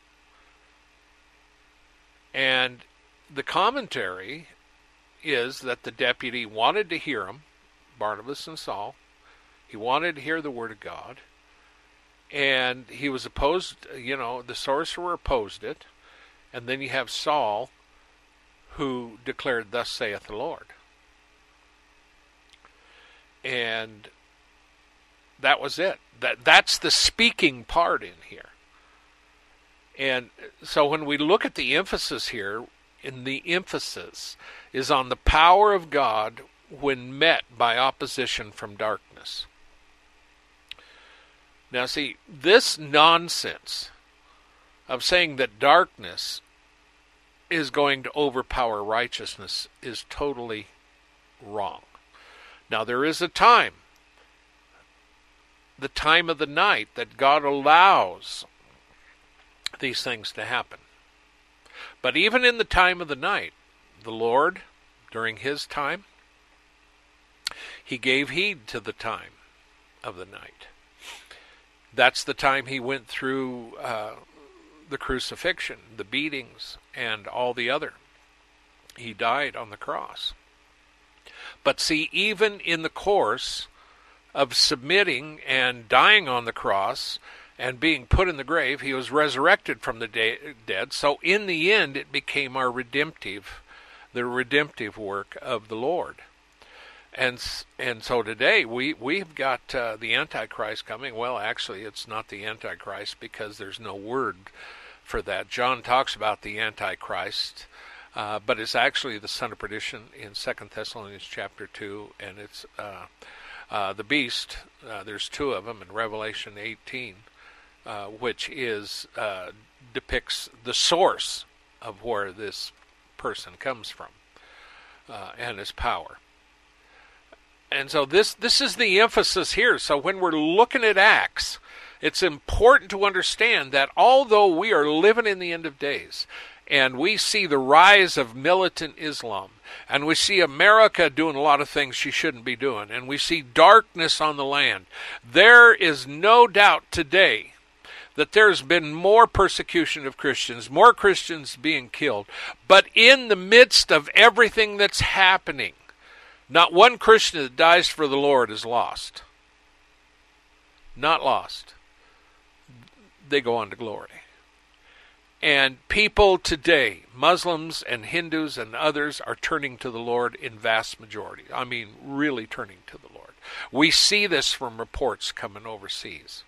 And the commentary is that the deputy wanted to hear him, Barnabas and Saul. He wanted to hear the word of God. And he was opposed, you know, the sorcerer opposed it. And then you have Saul, who declared, "Thus saith the Lord." And that was it. That that's the speaking part in here. And so when we look at the emphasis here, in the emphasis is on the power of God when met by opposition from darkness. Now see, this nonsense of saying that darkness is going to overpower righteousness is totally wrong. Now there is a time, the time of the night, that God allows these things to happen. But even in the time of the night, the Lord, during his time, he gave heed to the time of the night. That's the time he went through uh, the crucifixion, the beatings, and all the other. He died on the cross. But see, even in the course of submitting and dying on the cross and being put in the grave, he was resurrected from the de- dead. So in the end, it became our redemptive, the redemptive work of the Lord. And and so today we we've got uh, the Antichrist coming. Well, actually, it's not the Antichrist because there's no word for that. John talks about the Antichrist, uh, but it's actually the son of perdition in Second Thessalonians chapter two, and it's uh, uh, the beast. Uh, there's two of them in Revelation eighteen, uh, which is uh, depicts the source of where this person comes from uh, and his power. And so this this is the emphasis here. So when we're looking at Acts, it's important to understand that although we are living in the end of days, and we see the rise of militant Islam, and we see America doing a lot of things she shouldn't be doing, and we see darkness on the land, there is no doubt today that there's been more persecution of Christians, more Christians being killed. But in the midst of everything that's happening, not one Christian that dies for the Lord is lost. Not lost. They go on to glory. And people today, Muslims and Hindus and others, are turning to the Lord in vast majority. I mean, really turning to the Lord. We see this from reports coming overseas.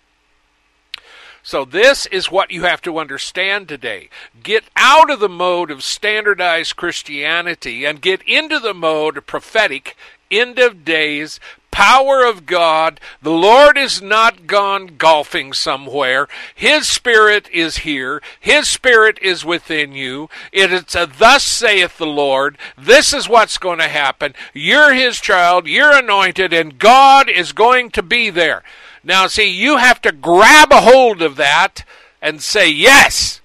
So this is what you have to understand today. Get out of the mode of standardized Christianity and get into the mode of prophetic, end of days, power of God. The Lord is not gone golfing somewhere. His Spirit is here. His Spirit is within you. It is a thus saith the Lord. This is what's going to happen. You're His child. You're anointed, and God is going to be there. Now, see, you have to grab a hold of that and say yes.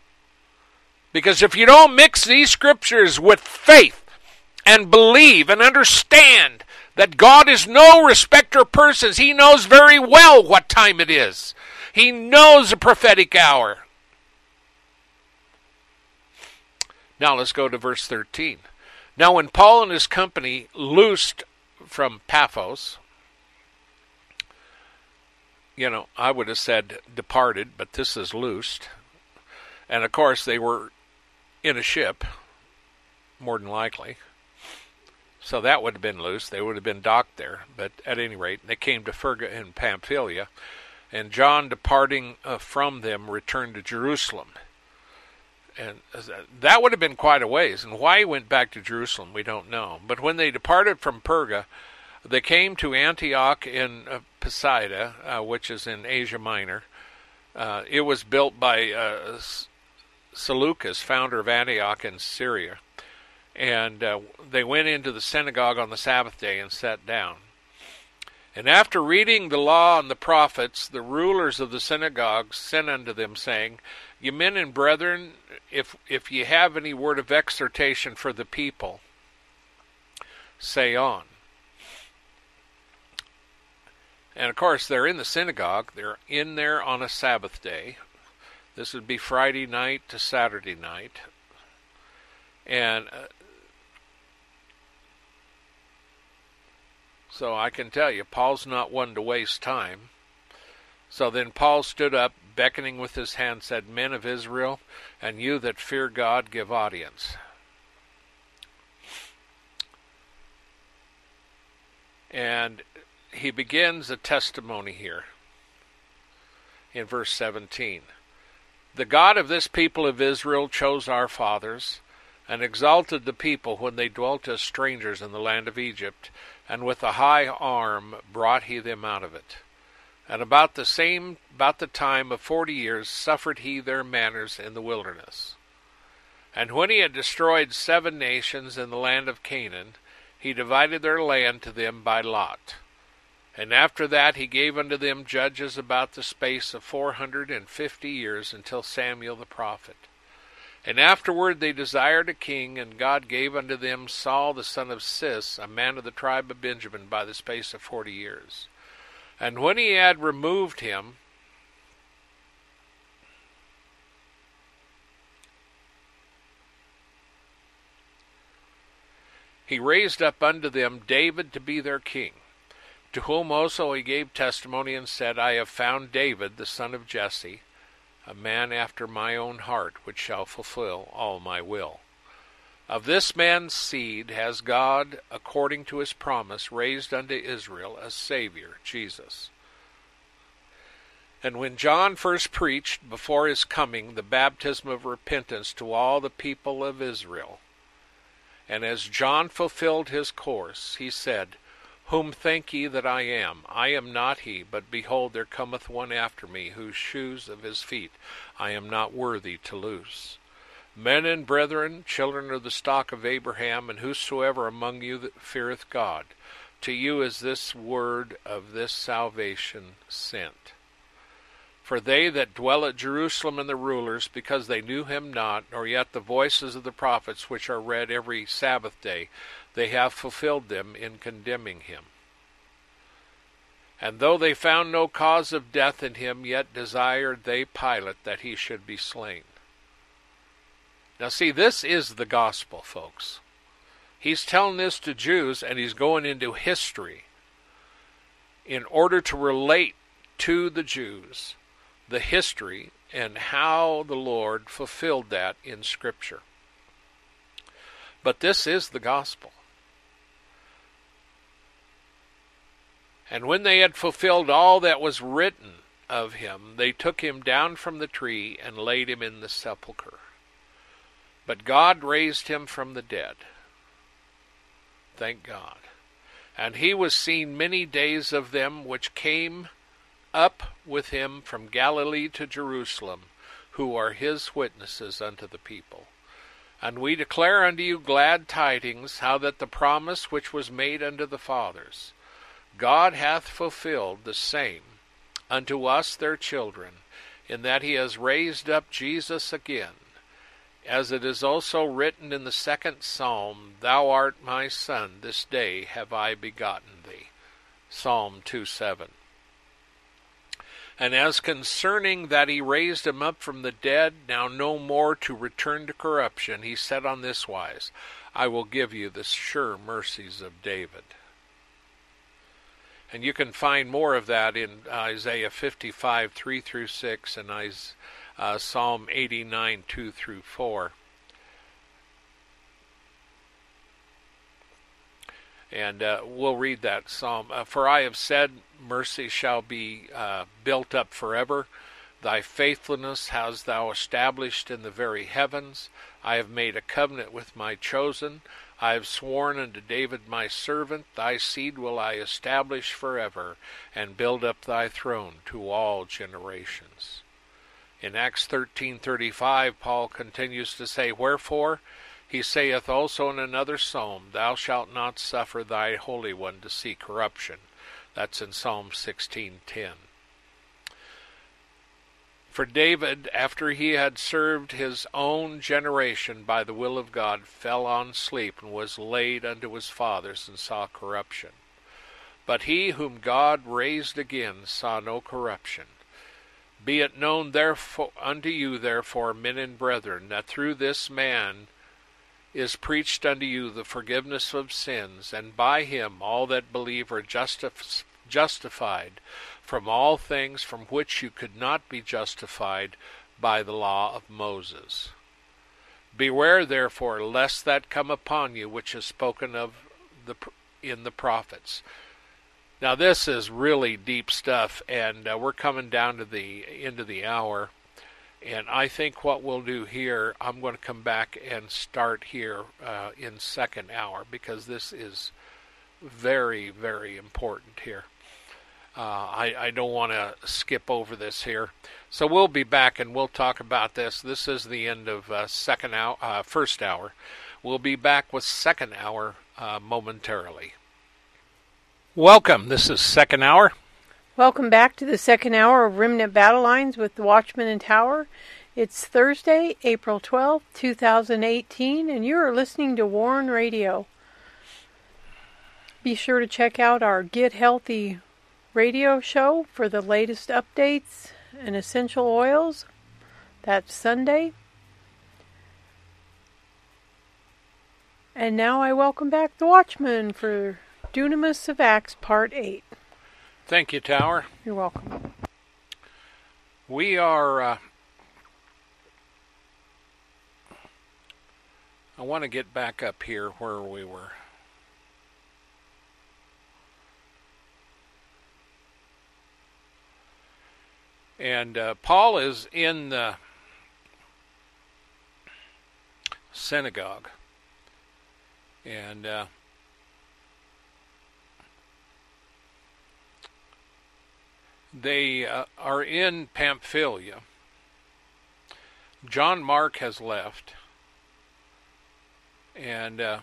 Because if you don't mix these scriptures with faith and believe and understand that God is no respecter of persons, He knows very well what time it is. He knows the prophetic hour. Now let's go to verse thirteen. Now when Paul and his company loosed from Paphos, you know, I would have said departed, but this is loosed. And of course, they were in a ship, more than likely. So that would have been loose. They would have been docked there. But at any rate, they came to Perga in Pamphylia. And John, departing uh, from them, returned to Jerusalem. And that would have been quite a ways. And why he went back to Jerusalem, we don't know. But when they departed from Perga, they came to Antioch in uh, Pisidia, uh, which is in Asia Minor. Uh, it was built by uh, Seleucus, founder of Antioch in Syria. And uh, they went into the synagogue on the Sabbath day and sat down. And after reading the law and the prophets, the rulers of the synagogue sent unto them, saying, Ye men and brethren, if if ye have any word of exhortation for the people, say on. And of course, they're in the synagogue. They're in there on a Sabbath day. This would be Friday night to Saturday night. And uh, so I can tell you, Paul's not one to waste time. So then Paul stood up, beckoning with his hand, said, Men of Israel, and you that fear God, give audience. And he begins a testimony here in verse seventeen. The God of this people of Israel chose our fathers, and exalted the people when they dwelt as strangers in the land of Egypt, and with a high arm brought he them out of it. And about the same, about the time of forty years suffered he their manners in the wilderness. And when he had destroyed seven nations in the land of Canaan, he divided their land to them by lot. And after that he gave unto them judges about the space of four hundred and fifty years, until Samuel the prophet. And afterward they desired a king, and God gave unto them Saul the son of Cis, a man of the tribe of Benjamin, by the space of forty years. And when he had removed him, he raised up unto them David to be their king, to whom also he gave testimony, and said, I have found David the son of Jesse, a man after my own heart, which shall fulfill all my will. Of this man's seed has God, according to his promise, raised unto Israel a Savior, Jesus. And when John first preached before his coming the baptism of repentance to all the people of Israel, and as John fulfilled his course, he said, Whom think ye that I am? I am not he, but behold, there cometh one after me, whose shoes of his feet I am not worthy to loose. Men and brethren, children of the stock of Abraham, and whosoever among you that feareth God, to you is this word of this salvation sent. For they that dwell at Jerusalem and the rulers, because they knew him not, nor yet the voices of the prophets which are read every Sabbath day, they have fulfilled them in condemning him. And though they found no cause of death in him, yet desired they Pilate that he should be slain. Now see, this is the gospel, folks. He's telling this to Jews, and he's going into history in order to relate to the Jews the history and how the Lord fulfilled that in Scripture. But this is the gospel. And when they had fulfilled all that was written of him, they took him down from the tree and laid him in the sepulchre. But God raised him from the dead. Thank God. And he was seen many days of them which came up with him from Galilee to Jerusalem, who are his witnesses unto the people. And we declare unto you glad tidings, how that the promise which was made unto the fathers, God hath fulfilled the same unto us their children, in that he has raised up Jesus again, as it is also written in the second psalm, Thou art my son, this day have I begotten thee. Psalm two seven. And as concerning that he raised him up from the dead, now no more to return to corruption, he said on this wise, I will give you the sure mercies of David. And you can find more of that in Isaiah fifty-five, three through six, and uh, Psalm eighty-nine, two through four. And uh, we'll read that psalm. Uh, For I have said, mercy shall be uh, built up forever. Thy faithfulness hast thou established in the very heavens. I have made a covenant with my chosen. I have sworn unto David my servant, thy seed will I establish forever, and build up thy throne to all generations. In Acts thirteen thirty-five, Paul continues to say, Wherefore he saith also in another psalm, Thou shalt not suffer thy Holy One to see corruption. That's in Psalm sixteen ten. For David, after he had served his own generation by the will of God, fell on sleep and was laid unto his fathers and saw corruption. But he whom God raised again saw no corruption. Be it known therefore unto you, therefore, men and brethren, that through this man is preached unto you the forgiveness of sins, and by him all that believe are justif- justified from all things from which you could not be justified by the law of Moses. Beware therefore lest that come upon you which is spoken of the, in the prophets, Now this is really deep stuff, and uh, we're coming down to the end of the hour. And I think what we'll do here, I'm going to come back and start here uh, in second hour, because this is very, very important here. Uh, I, I don't want to skip over this here. So we'll be back and we'll talk about this. This is the end of uh, second hour, uh, first hour. We'll be back with second hour uh, momentarily. Welcome. This is second hour. Welcome back to the second hour of Remnant Battle Lines with the Watchman and Tower. It's Thursday, April twelfth, two thousand eighteen, and you are listening to Warren Radio. Be sure to check out our Get Healthy radio show for the latest updates and essential oils. That's Sunday. And now I welcome back the Watchman for Dunamis of Acts Part eight. Thank you, Tower. You're welcome. We are... Uh, I want to get back up here where we were. And uh, Paul is in the synagogue. And uh, they uh, are in Pamphylia. John Mark has left. And uh,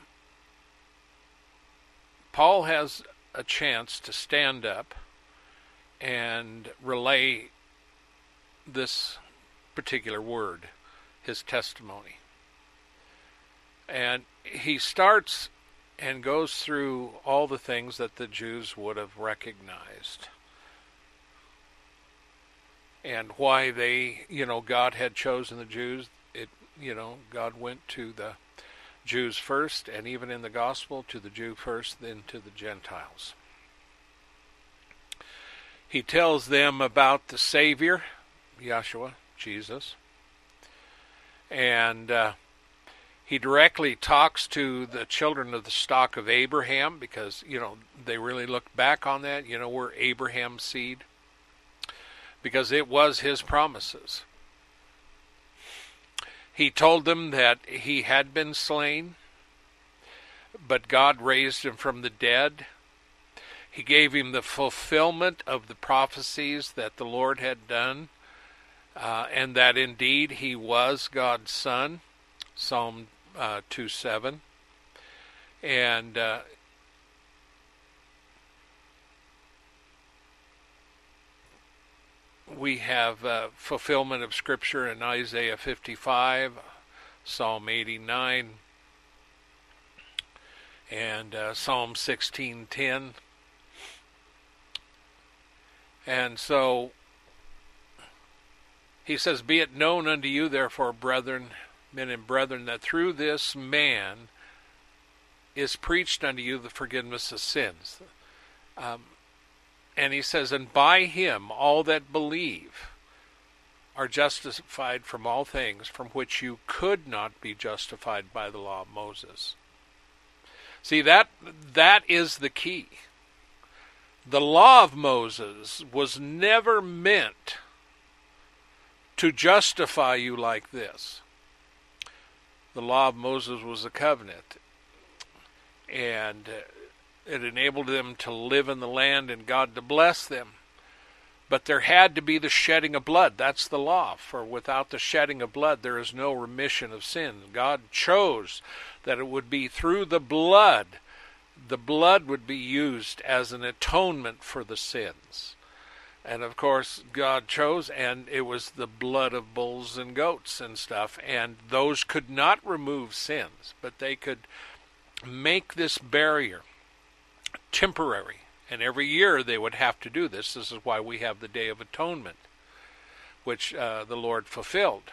Paul has a chance to stand up and relay this particular word, his testimony. And he starts and goes through all the things that the Jews would have recognized. And why they, you know, God had chosen the Jews. It, you know, God went to the Jews first, and even in the gospel, to the Jew first, then to the Gentiles. He tells them about the Savior, Yeshua, Jesus. And uh, he directly talks to the children of the stock of Abraham, because, you know, they really look back on that. You know, we're Abraham's seed, because it was his promises. He told them that he had been slain, but God raised him from the dead. He gave him the fulfillment of the prophecies that the Lord had done, uh, and that indeed he was God's son, Psalm uh, two seven. And uh, we have uh, fulfillment of Scripture in Isaiah fifty-five, Psalm eighty-nine, and uh, Psalm sixteen ten. And so he says, "Be it known unto you, therefore, brethren, men and brethren, that through this man is preached unto you the forgiveness of sins." Um, and he says, "And by him all that believe are justified from all things from which you could not be justified by the law of Moses." See, that that is the key. The law of Moses was never meant to justify you like this. The law of Moses was a covenant, and it enabled them to live in the land and God to bless them. But there had to be the shedding of blood. That's the law. For without the shedding of blood, there is no remission of sin. God chose that it would be through the blood. The blood would be used as an atonement for the sins. And of course, God chose, and it was the blood of bulls and goats and stuff. And those could not remove sins, but they could make this barrier temporary. And every year they would have to do this. This is why we have the Day of Atonement, which uh, the Lord fulfilled.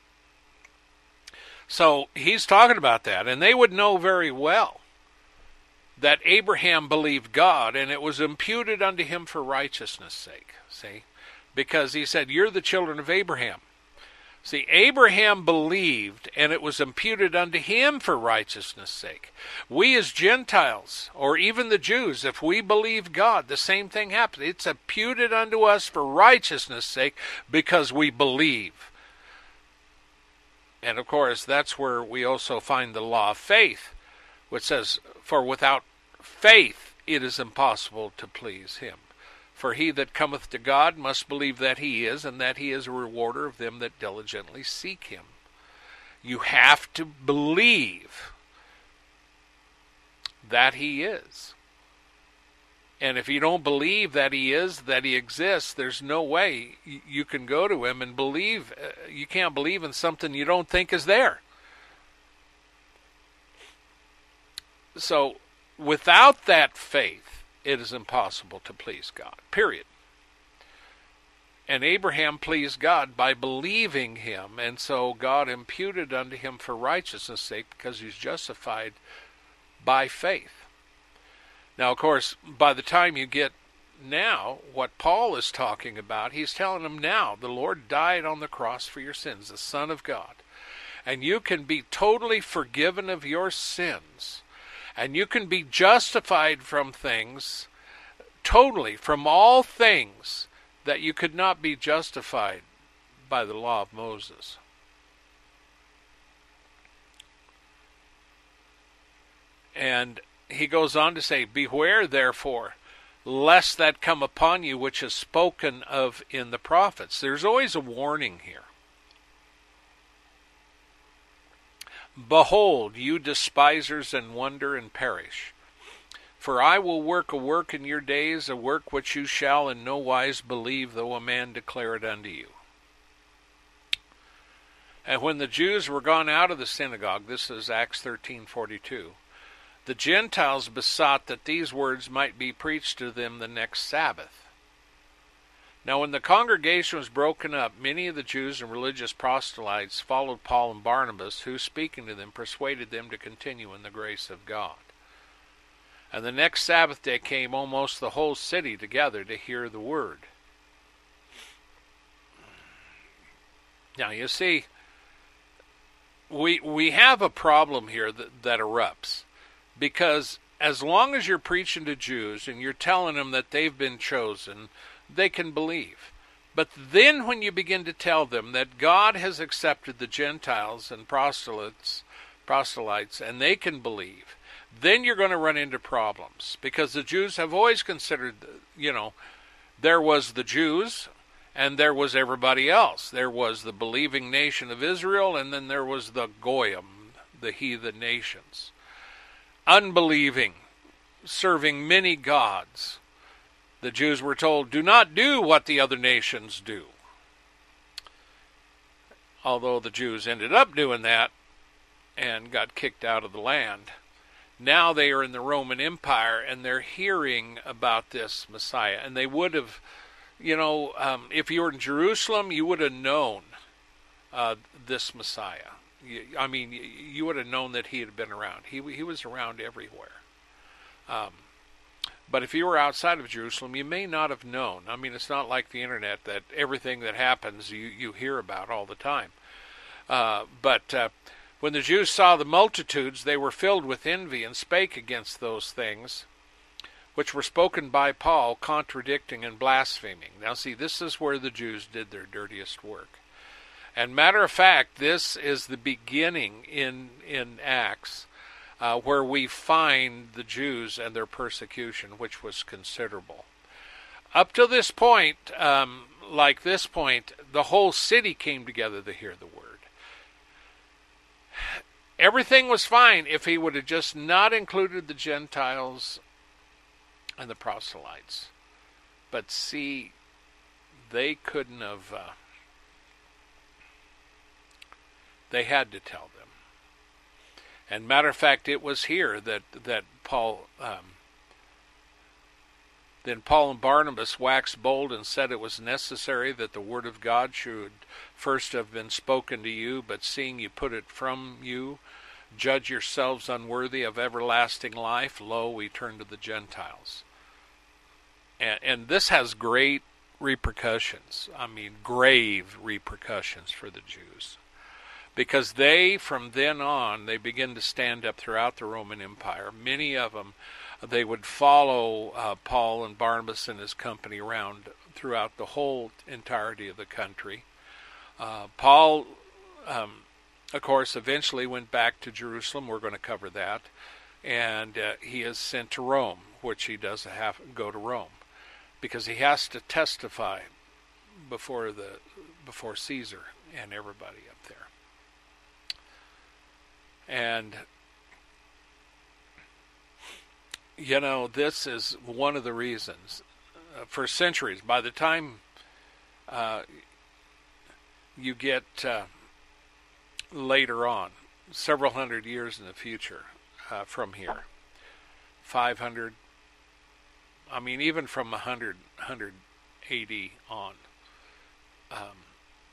So he's talking about that, and they would know very well that Abraham believed God, and it was imputed unto him for righteousness' sake. See? Because he said, "You're the children of Abraham." See, Abraham believed, and it was imputed unto him for righteousness' sake. We as Gentiles, or even the Jews, if we believe God, the same thing happens. It's imputed unto us for righteousness' sake because we believe. And of course, that's where we also find the law of faith, which says, for without faith it is impossible to please him. For he that cometh to God must believe that he is, and that he is a rewarder of them that diligently seek him. You have to believe that he is. And if you don't believe that he is, that he exists, there's no way you can go to him and believe. You can't believe in something you don't think is there. So, without that faith, it is impossible to please God, period. And Abraham pleased God by believing him, and so God imputed unto him for righteousness' sake because he's justified by faith. Now, of course, by the time you get now what Paul is talking about, he's telling them now, the Lord died on the cross for your sins, the Son of God. And you can be totally forgiven of your sins. And you can be justified from things, totally, from all things that you could not be justified by the law of Moses. And he goes on to say, beware therefore, lest that come upon you which is spoken of in the prophets. There's always a warning here. Behold, you despisers, and wonder and perish. For I will work a work in your days, a work which you shall in no wise believe, though a man declare it unto you. And when the Jews were gone out of the synagogue, this is Acts thirteen forty-two, the Gentiles besought that these words might be preached to them the next Sabbath. Now when the congregation was broken up, many of the Jews and religious proselytes followed Paul and Barnabas, who, speaking to them, persuaded them to continue in the grace of God. And the next Sabbath day came almost the whole city together to hear the word. Now you see, we we have a problem here that, that erupts, because as long as you're preaching to Jews and you're telling them that they've been chosen, they can believe. But then when you begin to tell them that God has accepted the Gentiles and proselytes, proselytes, and they can believe, then you're going to run into problems. Because the Jews have always considered, you know, there was the Jews and there was everybody else. There was the believing nation of Israel, and then there was the Goyim, the heathen nations. Unbelieving, serving many gods. The Jews were told, do not do what the other nations do. Although the Jews ended up doing that and got kicked out of the land. Now they are in the Roman Empire and they're hearing about this Messiah. And they would have, you know, um, if you were in Jerusalem, you would have known uh, this Messiah. You, I mean, you would have known that he had been around. He, he was around everywhere. Um, But if you were outside of Jerusalem, you may not have known. I mean, it's not like the internet that everything that happens you, you hear about all the time. Uh, but uh, when the Jews saw the multitudes, they were filled with envy and spake against those things which were spoken by Paul, contradicting and blaspheming. Now see, this is where the Jews did their dirtiest work. And matter of fact, this is the beginning in, in Acts, Uh, where we find the Jews and their persecution, which was considerable. Up to this point, um, like this point, the whole city came together to hear the word. Everything was fine if he would have just not included the Gentiles and the proselytes. But see, they couldn't have, uh, they had to tell them. And matter of fact, it was here that that Paul, um, then Paul and Barnabas waxed bold and said it was necessary that the word of God should first have been spoken to you, but seeing you put it from you, judge yourselves unworthy of everlasting life. Lo, we turn to the Gentiles. And, and this has great repercussions. I mean, grave repercussions for the Jews. Because they, from then on, they begin to stand up throughout the Roman Empire. Many of them, they would follow uh, Paul and Barnabas and his company around throughout the whole entirety of the country. Uh, Paul, um, of course, eventually went back to Jerusalem. We're going to cover that. And uh, he is sent to Rome, which he does have to go to Rome, because he has to testify before the before Caesar and everybody up there. And, you know, this is one of the reasons. Uh, for centuries, by the time uh, you get uh, later on, several hundred years in the future uh, from here, five hundred, I mean, even from one hundred, one hundred A D on, um,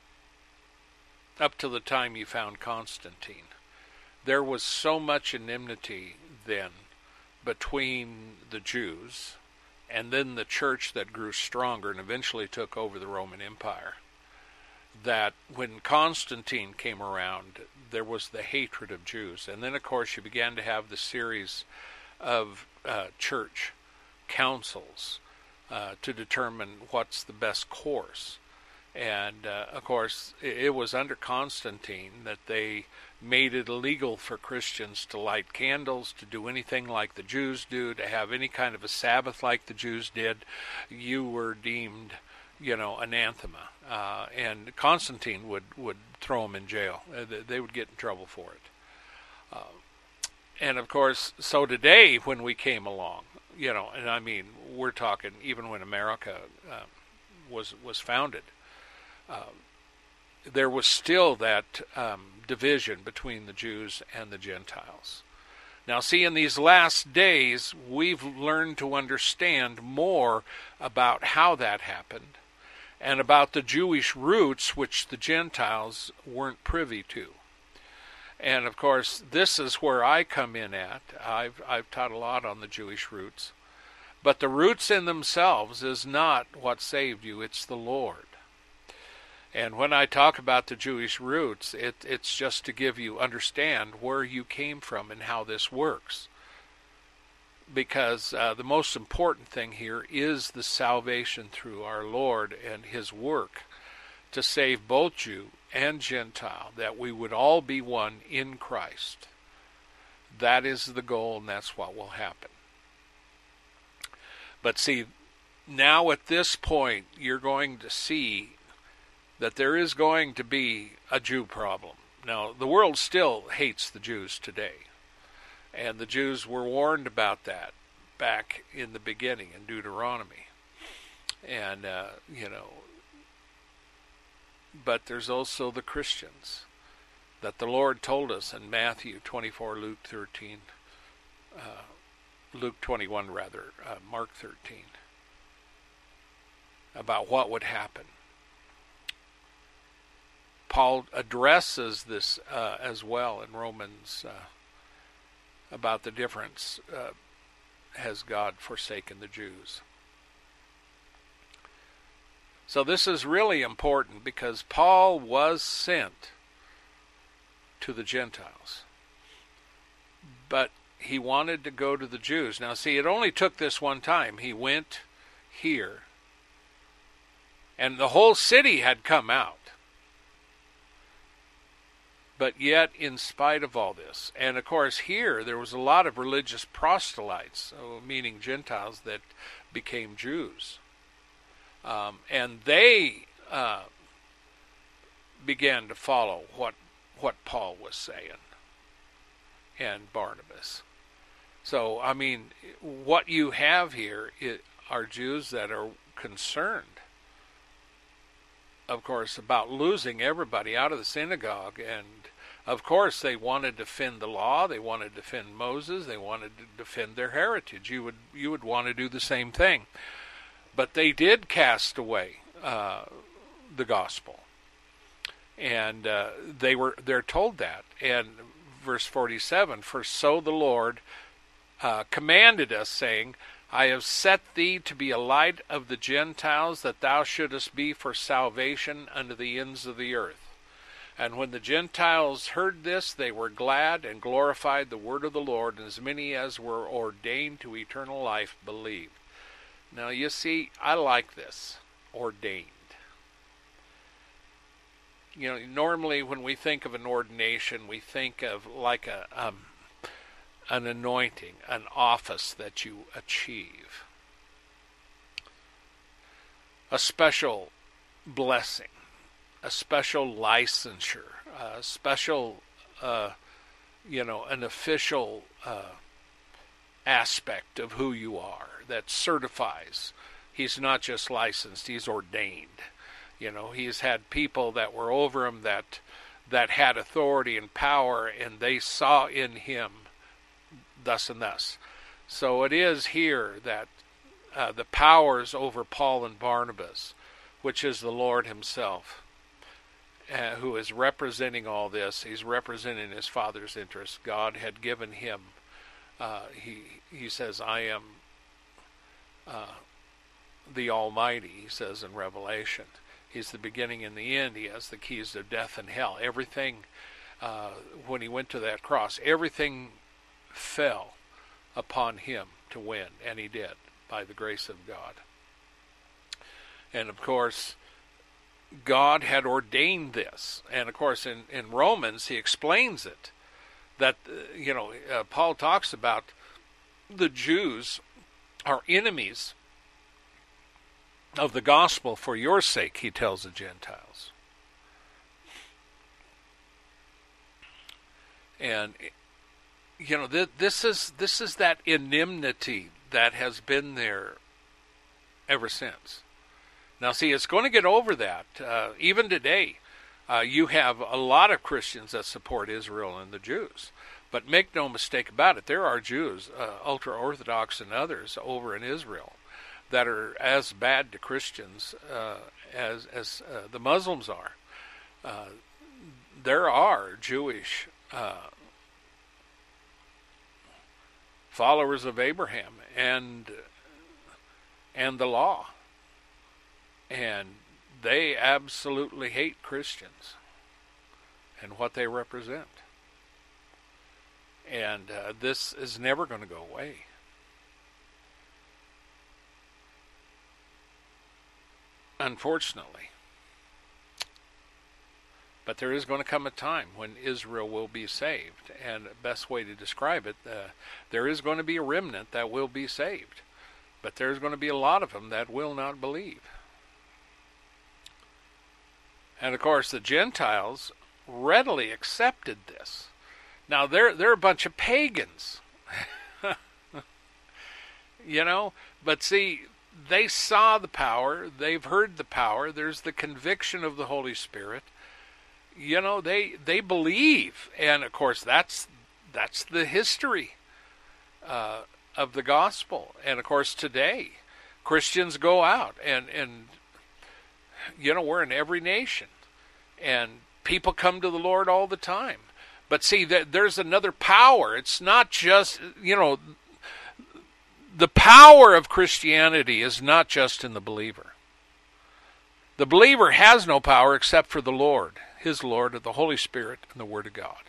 up to the time you found Constantine, there was so much enmity then between the Jews and then the church that grew stronger and eventually took over the Roman Empire, that when Constantine came around, there was the hatred of Jews. And then, of course, you began to have the series of uh, church councils uh, to determine what's the best course. And, uh, of course, it was under Constantine that they made it illegal for Christians to light candles, to do anything like the Jews do, to have any kind of a Sabbath like the Jews did. You were deemed, you know, anathema. Uh, and Constantine would, would throw them in jail. Uh, they would get in trouble for it. Uh, and, of course, so today when we came along, you know, and I mean, we're talking even when America uh, was was founded, uh, there was still that um, division between the Jews and the Gentiles. Now, see, in these last days, we've learned to understand more about how that happened and about the Jewish roots which the Gentiles weren't privy to. And, of course, this is where I come in at. I've, I've taught a lot on the Jewish roots. But the roots in themselves is not what saved you, it's the Lord. And when I talk about the Jewish roots, it, it's just to give you understand where you came from and how this works. Because uh, the most important thing here is the salvation through our Lord and His work to save both Jew and Gentile, that we would all be one in Christ. That is the goal, and that's what will happen. But see, now at this point, you're going to see that there is going to be a Jew problem. Now, the world still hates the Jews today. And the Jews were warned about that back in the beginning in Deuteronomy. And, uh, you know, but there's also the Christians that the Lord told us in Matthew twenty-four, Luke thirteen, uh, Luke twenty-one rather, uh, Mark thirteen, about what would happen. Paul addresses this uh, as well in Romans uh, about the difference. Uh, has God forsaken the Jews? So this is really important because Paul was sent to the Gentiles. But he wanted to go to the Jews. Now see, it only took this one time. He went here. And the whole city had come out. But yet, in spite of all this, and of course here there was a lot of religious proselytes, meaning Gentiles that became Jews. Um, and they uh, began to follow what what Paul was saying and Barnabas. So, I mean, what you have here are Jews that are concerned, of course, about losing everybody out of the synagogue. And, of course, they wanted to defend the law. They wanted to defend Moses. They wanted to defend their heritage. You would you would want to do the same thing. But they did cast away uh, the gospel. And uh, they were they're told that. And verse forty-seven, for so the Lord uh, commanded us, saying, I have set thee to be a light of the Gentiles, that thou shouldest be for salvation unto the ends of the earth. And when the Gentiles heard this, they were glad and glorified the word of the Lord, and as many as were ordained to eternal life believed. Now you see, I like this, ordained. You know, normally when we think of an ordination, we think of like a um, an anointing, an office that you achieve, a special blessing, a special licensure, a special, uh, you know, an official uh, aspect of who you are that certifies he's not just licensed, he's ordained. You know, he's had people that were over him that that had authority and power, and they saw in him thus and thus. So it is here that uh, the powers over Paul and Barnabas, which is the Lord himself, uh, who is representing all this. He's representing his Father's interest. God had given him, uh, he, he says, I am uh, the Almighty, he says in Revelation. He's the beginning and the end. He has the keys of death and hell. Everything, uh, when he went to that cross, everything fell upon him to win, and he did, by the grace of God. And of course, God had ordained this. And of course, in, in Romans, he explains it, that, uh, you know, uh, Paul talks about the Jews are enemies of the gospel for your sake, he tells the Gentiles. And you know, th- this is this is that enmity that has been there ever since. Now, see, it's going to get over that. Uh, even today, uh, you have a lot of Christians that support Israel and the Jews. But make no mistake about it, there are Jews, uh, ultra-Orthodox and others over in Israel, that are as bad to Christians uh, as, as uh, the Muslims are. Uh, there are Jewish uh, followers of Abraham and and the law, and they absolutely hate Christians and what they represent. And uh, this is never going to go away. Unfortunately. But there is going to come a time when Israel will be saved. And the best way to describe it, uh, there is going to be a remnant that will be saved. But there's going to be a lot of them that will not believe. And of course, the Gentiles readily accepted this. Now, they're, they're a bunch of pagans. You know, but see, they saw the power. They've heard the power. There's the conviction of the Holy Spirit. You know, they they believe, and of course that's that's the history uh, of the gospel. And of course today, Christians go out and and you know, we're in every nation, and people come to the Lord all the time. But see, that there's another power. It's not just, you know, the power of Christianity is not just in the believer. The believer has no power except for the Lord, his Lord, the Holy Spirit, and the Word of God.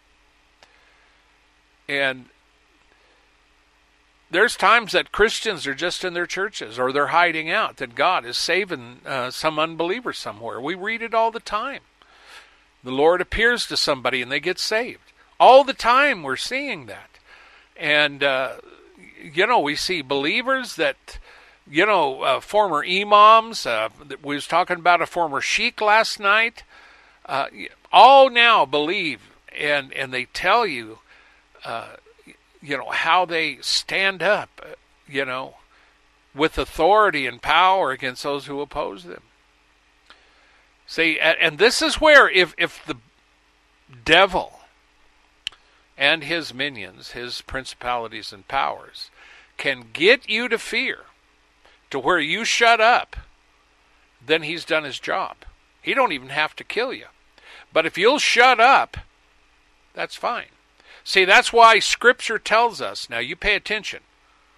And there's times that Christians are just in their churches, or they're hiding out, that God is saving uh, some unbeliever somewhere. We read it all the time. The Lord appears to somebody and they get saved. All the time we're seeing that. And, uh, you know, we see believers that, you know, uh, former imams. Uh, we was talking about a former sheikh last night. Uh, all now believe, and, and they tell you, uh, you know, how they stand up, you know, with authority and power against those who oppose them. See, and this is where if, if the devil and his minions, his principalities and powers, can get you to fear to where you shut up, then he's done his job. He don't even have to kill you. But if you'll shut up, that's fine. See, that's why Scripture tells us, now you pay attention,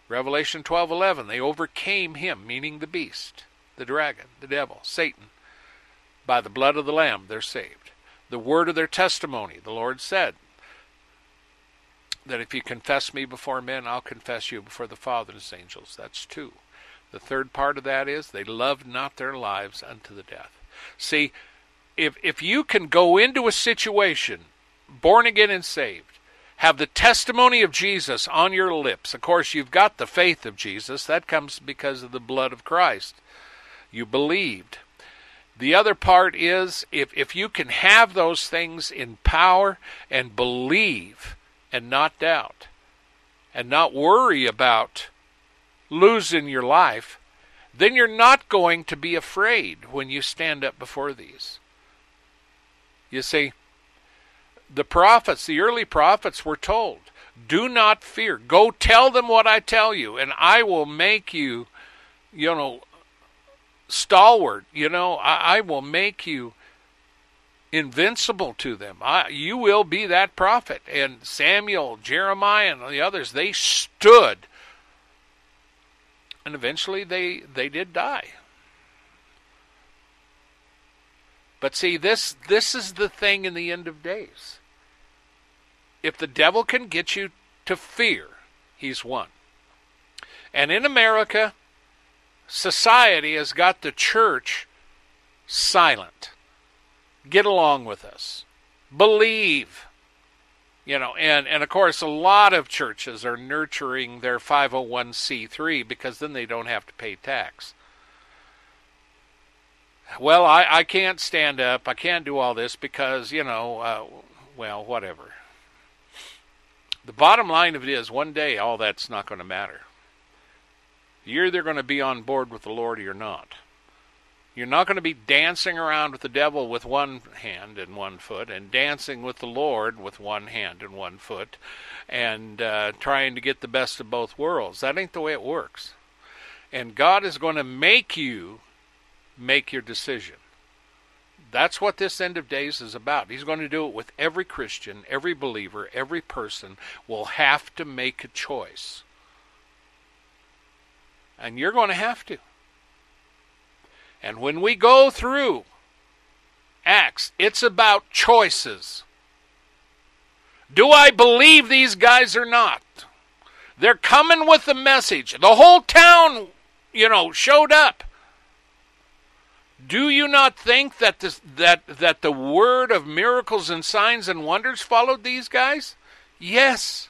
Revelation twelve eleven, they overcame him, meaning the beast, the dragon, the devil, Satan. By the blood of the Lamb, they're saved. The word of their testimony, the Lord said that if you confess me before men, I'll confess you before the Father and his angels. That's two. The third part of that is they loved not their lives unto the death. See, if if you can go into a situation, born again and saved, have the testimony of Jesus on your lips. Of course, you've got the faith of Jesus. That comes because of the blood of Christ. You believed. The other part is, if, if you can have those things in power and believe and not doubt, and not worry about losing your life, then you're not going to be afraid when you stand up before these. You see, the prophets, the early prophets were told, do not fear. Go tell them what I tell you, and I will make you, you know, stalwart. You know, I, I will make you invincible to them. I, you will be that prophet. And Samuel, Jeremiah, and the others, they stood. And eventually they, they did die. But see, this this is the thing in the end of days. If the devil can get you to fear, he's won. And in America, society has got the church silent. Get along with us. Believe. You know, and, and of course a lot of churches are nurturing their five oh one c three because then they don't have to pay tax. Well, I, I can't stand up. I can't do all this because, you know, uh, well, whatever. The bottom line of it is, one day all that's not going to matter. You're either going to be on board with the Lord or you're not. You're not going to be dancing around with the devil with one hand and one foot and dancing with the Lord with one hand and one foot and uh, trying to get the best of both worlds. That ain't the way it works. And God is going to make you make your decision. That's what this end of days is about. He's going to do it with every Christian, every believer, every person will have to make a choice. And you're going to have to. And when we go through Acts, it's about choices. Do I believe these guys or not? They're coming with the message. The whole town, you know, showed up. Do you not think that this, that that the word of miracles and signs and wonders followed these guys? Yes.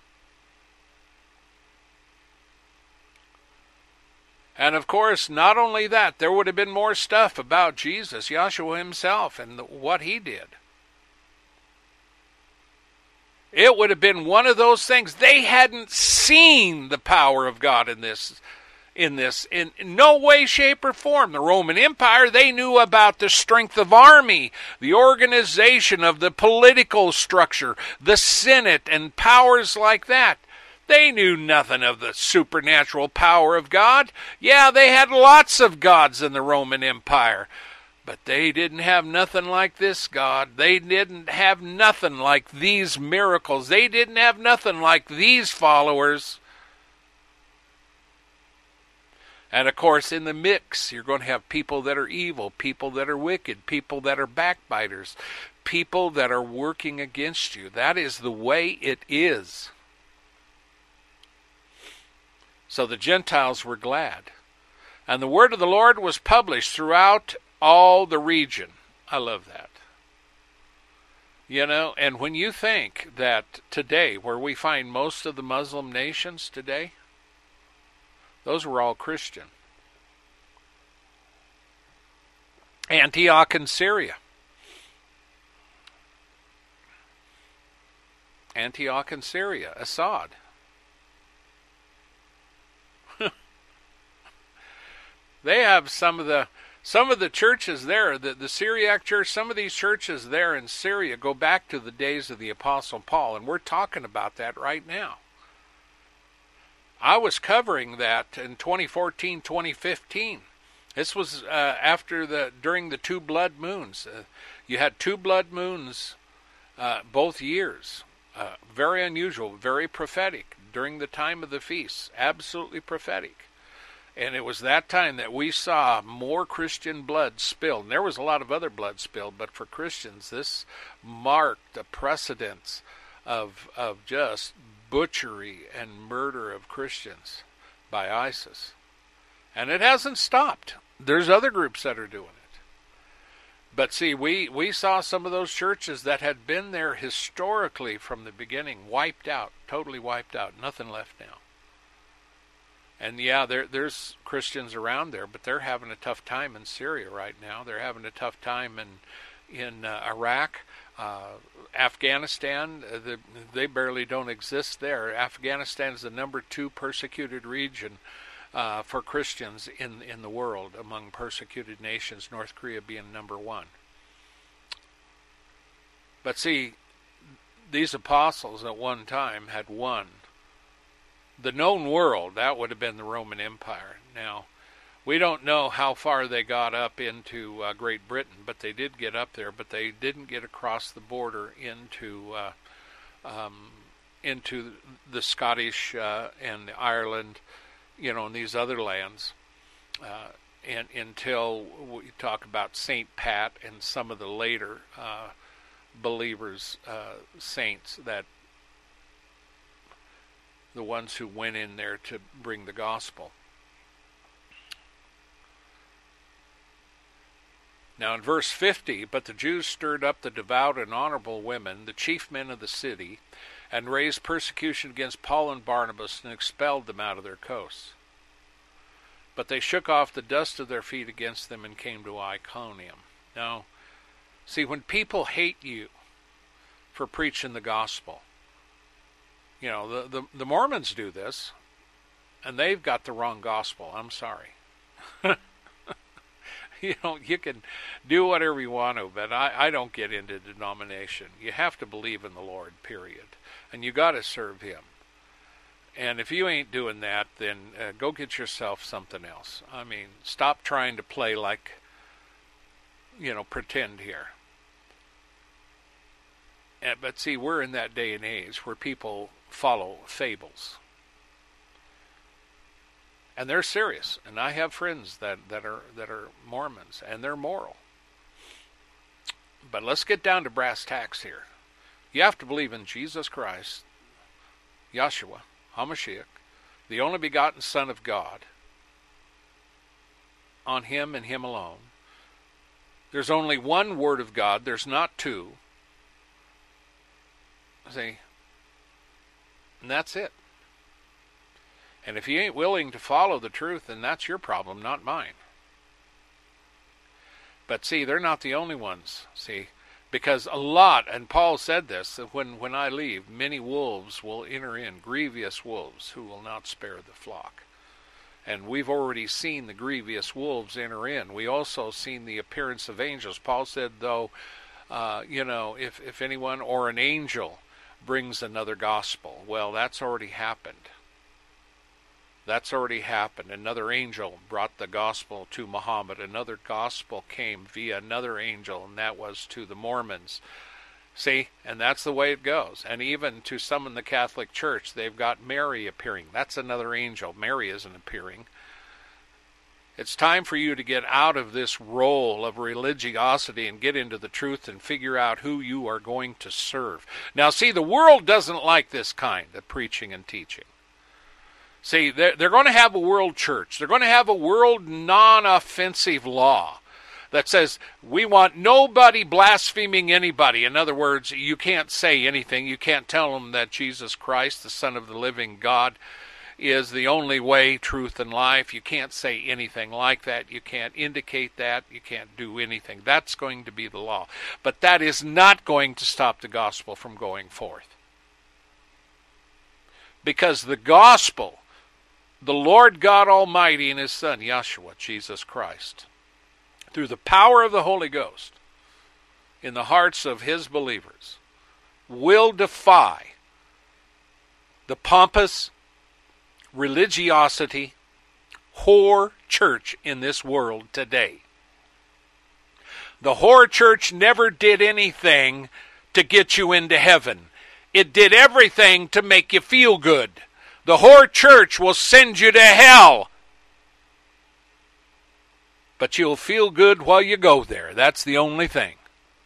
And of course, not only that, there would have been more stuff about Jesus, Yahshua himself, and the, what he did. It would have been one of those things. They hadn't seen the power of God in this in this in, in no way, shape, or form. The Roman Empire, they knew about the strength of army, the organization of the political structure, the Senate, and powers like that. They knew nothing of the supernatural power of God. Yeah, they had lots of gods in the Roman Empire, but they didn't have nothing like this God. They didn't have nothing like these miracles. They didn't have nothing like these followers. And of course, in the mix, you're going to have people that are evil, people that are wicked, people that are backbiters, people that are working against you. That is the way it is. So the Gentiles were glad. And the word of the Lord was published throughout all the region. I love that. You know, and when you think that today, where we find most of the Muslim nations today, those were all Christian. Antioch in Syria. Antioch in Syria, Assad. They have some of the some of the churches there, the, the Syriac church, some of these churches there in Syria go back to the days of the Apostle Paul, and we're talking about that right now. I was covering that in twenty fourteen, twenty fifteen. This was uh, after the during the two blood moons. Uh, you had two blood moons uh, both years Uh, very unusual, very prophetic during the time of the feasts, absolutely prophetic. And it was that time that we saw more Christian blood spilled. And there was a lot of other blood spilled, but for Christians, this marked a precedence of of just butchery and murder of Christians by ISIS. And it hasn't stopped. There's other groups that are doing it. But see, we, we saw some of those churches that had been there historically from the beginning wiped out, totally wiped out, nothing left now. And yeah, there there's Christians around there, but they're having a tough time in Syria right now. They're having a tough time in in uh, Iraq, uh, Afghanistan. Uh, the, they barely don't exist there. Afghanistan is the number two persecuted region uh, for Christians in in the world among persecuted nations. North Korea being number one. But see, these apostles at one time had won the known world. That would have been the Roman Empire. Now, we don't know how far they got up into uh, Great Britain, but they did get up there, but they didn't get across the border into uh, um, into the Scottish uh, and Ireland, you know, and these other lands, uh, and until we talk about Saint Pat and some of the later uh, believers, uh, saints, that the ones who went in there to bring the gospel. Now in verse fifty, but the Jews stirred up the devout and honorable women, the chief men of the city, and raised persecution against Paul and Barnabas, and expelled them out of their coasts. But they shook off the dust of their feet against them and came to Iconium. Now, see, when people hate you for preaching the gospel, you know, the, the, the Mormons do this, and they've got the wrong gospel. I'm sorry. You know, you can do whatever you want to, but I, I don't get into denomination. You have to believe in the Lord, period. And you got to serve Him. And if you ain't doing that, then uh, go get yourself something else. I mean, stop trying to play like, you know, pretend here. And, but see, we're in that day and age where people follow fables. And they're serious. And I have friends that, that are that are Mormons, and they're moral. But let's get down to brass tacks here. You have to believe in Jesus Christ, Yahshua, HaMashiach, the only begotten Son of God. On Him and Him alone. There's only one Word of God. There's not two. See? And that's it. And if you ain't willing to follow the truth, then that's your problem, not mine. But see, they're not the only ones, see. Because a lot, and Paul said this, that when, when I leave, many wolves will enter in, grievous wolves, who will not spare the flock. And we've already seen the grievous wolves enter in. We also seen the appearance of angels. Paul said, though, uh, you know, if, if anyone or an angel brings another gospel, well, that's already happened. That's already happened. Another angel brought the gospel to Muhammad. Another gospel came via another angel, and that was to the Mormons. See, and that's the way it goes. And even to some in the Catholic Church, they've got Mary appearing. That's another angel. Mary isn't appearing. It's time for you to get out of this role of religiosity and get into the truth and figure out who you are going to serve. Now, see, the world doesn't like this kind of preaching and teaching. See, they're, they're going to have a world church. They're going to have a world non-offensive law that says we want nobody blaspheming anybody. In other words, you can't say anything. You can't tell them that Jesus Christ, the Son of the living God, is the only way, truth, and life. You can't say anything like that. You can't indicate that. You can't do anything. That's going to be the law. But that is not going to stop the gospel from going forth. Because the gospel, the Lord God Almighty and His Son, Yahshua, Jesus Christ, through the power of the Holy Ghost, in the hearts of His believers, will defy the pompous religiosity, whore church in this world today. The whore church never did anything to get you into heaven. It did everything to make you feel good. The whore church will send you to hell. But you'll feel good while you go there. That's the only thing.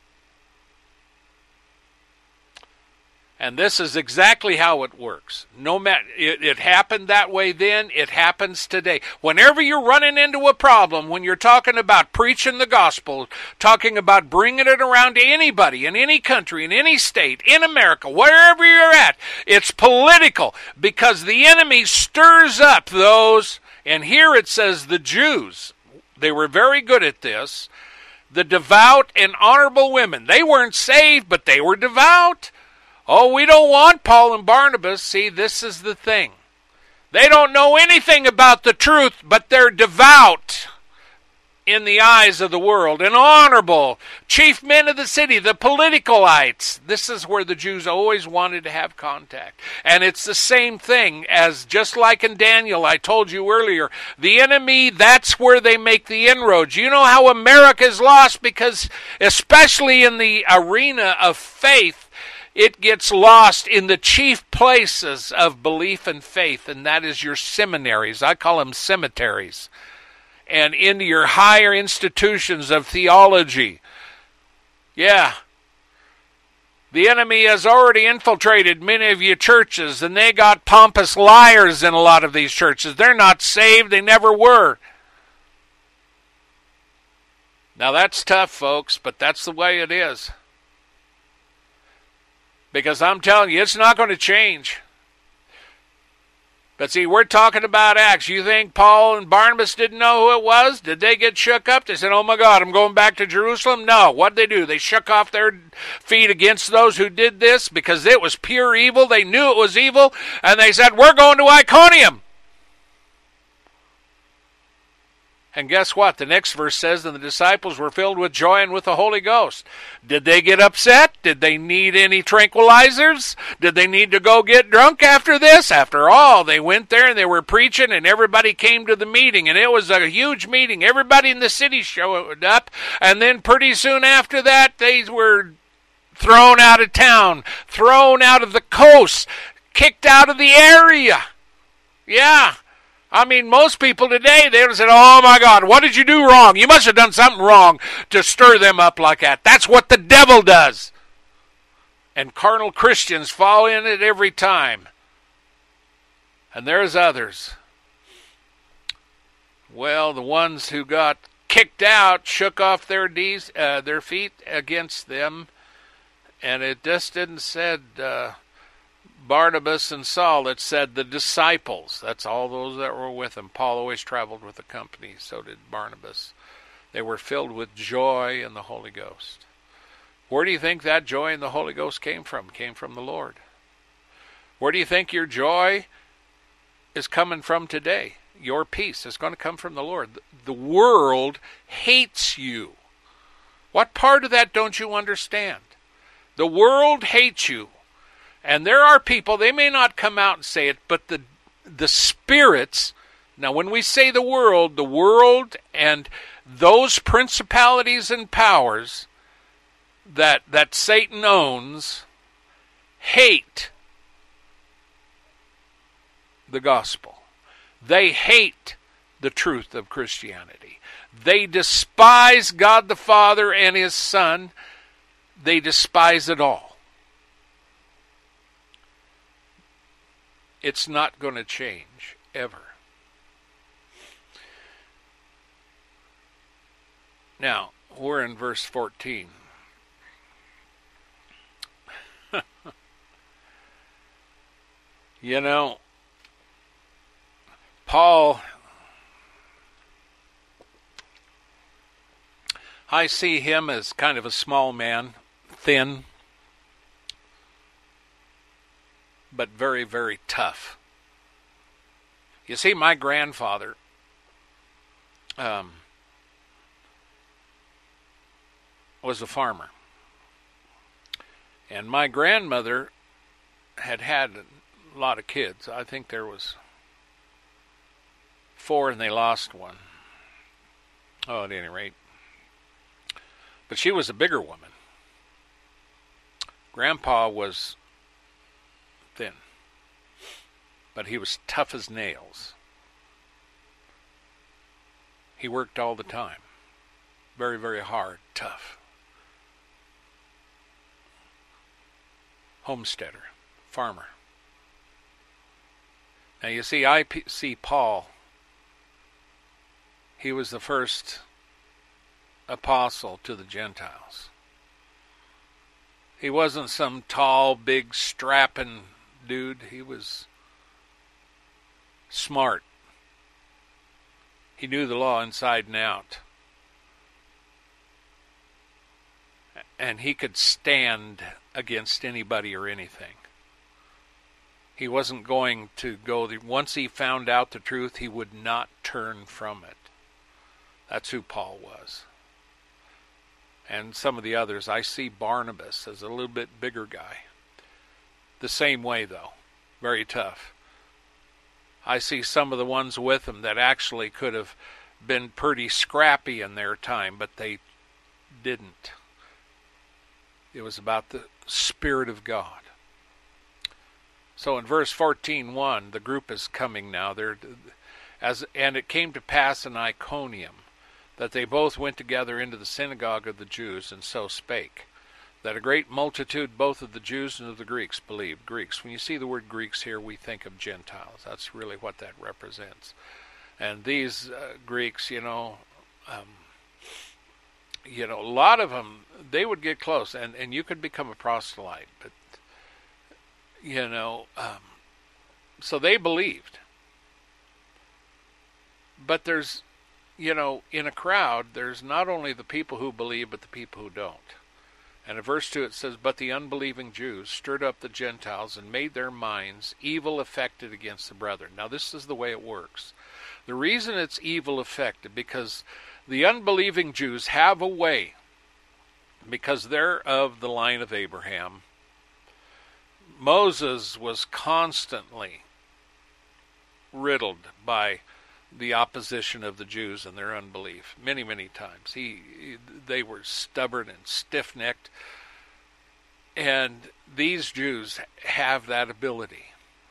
And this is exactly how it works. No matter it, it happened that way then, it happens today. Whenever you're running into a problem, when you're talking about preaching the gospel, talking about bringing it around to anybody in any country, in any state, in America, wherever you're at, it's political because the enemy stirs up those, and here it says the Jews, they were very good at this, the devout and honorable women. They weren't saved, but they were devout. Oh, we don't want Paul and Barnabas. See, this is the thing. They don't know anything about the truth, but they're devout in the eyes of the world and honorable. Chief men of the city, the politicalites. This is where the Jews always wanted to have contact. And it's the same thing as just like in Daniel, I told you earlier. The enemy, that's where they make the inroads. You know how America is lost? Because especially in the arena of faith, it gets lost in the chief places of belief and faith, and that is your seminaries. I call them cemeteries. And into your higher institutions of theology. Yeah. The enemy has already infiltrated many of your churches, and they got pompous liars in a lot of these churches. They're not saved. They never were. Now that's tough, folks, but that's the way it is. Because I'm telling you, it's not going to change. But see, we're talking about Acts. You think Paul and Barnabas didn't know who it was? Did they get shook up? They said, oh my God, I'm going back to Jerusalem? No. What did they do? They shook off their feet against those who did this because it was pure evil. They knew it was evil. And they said, we're going to Iconium. And guess what? The next verse says, and the disciples were filled with joy and with the Holy Ghost. Did they get upset? Did they need any tranquilizers? Did they need to go get drunk after this? After all, they went there and they were preaching and everybody came to the meeting. And it was a huge meeting. Everybody in the city showed up. And then pretty soon after that, they were thrown out of town, thrown out of the coast, kicked out of the area. Yeah. I mean, most people today, they would have said, oh my God, what did you do wrong? You must have done something wrong to stir them up like that. That's what the devil does. And carnal Christians fall in it every time. And there's others. Well, the ones who got kicked out shook off their D's, uh, their feet against them. And it just didn't said... Uh, Barnabas and Saul, it said the disciples. That's all those that were with him. Paul always traveled with the company, so did Barnabas. They were filled with joy in the Holy Ghost. Where do you think that joy in the Holy Ghost came from? It came from the Lord. Where do you think your joy is coming from today? Your peace is going to come from the Lord. The world hates you. What part of that don't you understand? The world hates you. And there are people, they may not come out and say it, but the the spirits, now when we say the world, the world and those principalities and powers that that Satan owns hate the gospel. They hate the truth of Christianity. They despise God the Father and His Son. They despise it all. It's not going to change, ever. Now, we're in verse fourteen. You know, Paul, I see him as kind of a small man, thin, but very, very tough. You see, my grandfather um, was a farmer. And my grandmother had had a lot of kids. I think there was four and they lost one. Oh, at any rate. But she was a bigger woman. Grandpa was thin. But he was tough as nails. He worked all the time. Very, very hard, tough. Homesteader, farmer. Now you see, I p- see Paul. He was the first apostle to the Gentiles. He wasn't some tall, big, strapping dude. He was smart. He knew the law inside and out. And he could stand against anybody or anything. He wasn't going to go, the, once he found out the truth, he would not turn from it. That's who Paul was. And some of the others, I see Barnabas as a little bit bigger guy. The same way, though. Very tough. I see some of the ones with him that actually could have been pretty scrappy in their time, but they didn't. It was about the Spirit of God. So in verse fourteen one, the group is coming now. They're, as and it came to pass in Iconium that they both went together into the synagogue of the Jews, and so spake, that a great multitude both of the Jews and of the Greeks believed. Greeks. When you see the word Greeks here, we think of Gentiles. That's really what that represents. And these uh, Greeks, you know, um, you know, a lot of them, they would get close, and, and you could become a proselyte. But, you know, um, so they believed. But there's, you know, in a crowd, there's not only the people who believe, but the people who don't. And in verse two it says, But the unbelieving Jews stirred up the Gentiles and made their minds evil affected against the brethren. Now this is the way it works. The reason it's evil affected, because the unbelieving Jews have a way, because they're of the line of Abraham. Moses was constantly riddled by the opposition of the Jews and their unbelief many, many times. He, they were stubborn and stiff-necked, and these Jews have that ability.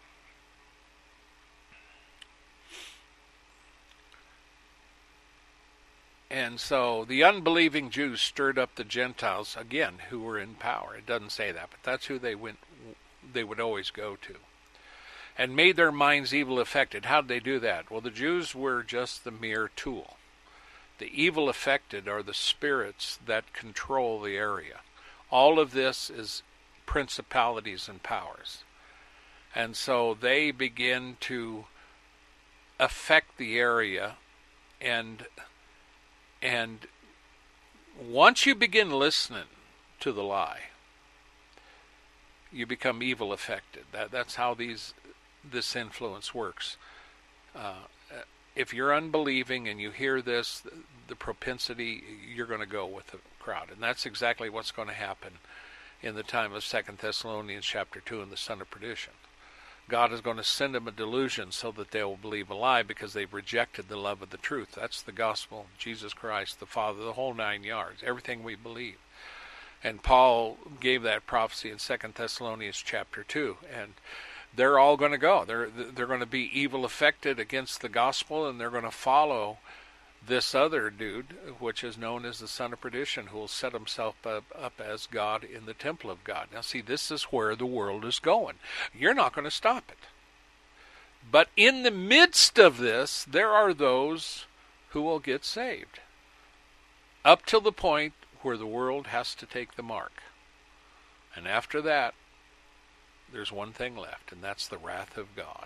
And so the unbelieving Jews stirred up the Gentiles, again, who were in power. It doesn't say that, but that's who they went. They would always go to. And made their minds evil affected. How did they do that? Well, the Jews were just the mere tool. The evil affected are the spirits that control the area. All of this is principalities and powers. And so they begin to affect the area, and and once you begin listening to the lie, you become evil affected. That that's how these this influence works. Uh, if you're unbelieving and you hear this, the, the propensity, you're going to go with the crowd. And that's exactly what's going to happen in the time of Second Thessalonians chapter two and the son of perdition. God is going to send them a delusion so that they will believe a lie, because they've rejected the love of the truth. That's the gospel, Jesus Christ, the Father, the whole nine yards, everything we believe. And Paul gave that prophecy in Second Thessalonians chapter two. And they're all going to go. They're they're going to be evil affected against the gospel, and they're going to follow this other dude, which is known as the son of perdition, who will set himself up, up as God in the temple of God. Now see, this is where the world is going. You're not going to stop it. But in the midst of this, there are those who will get saved, up till the point where the world has to take the mark. And after that, there's one thing left, and that's the wrath of God.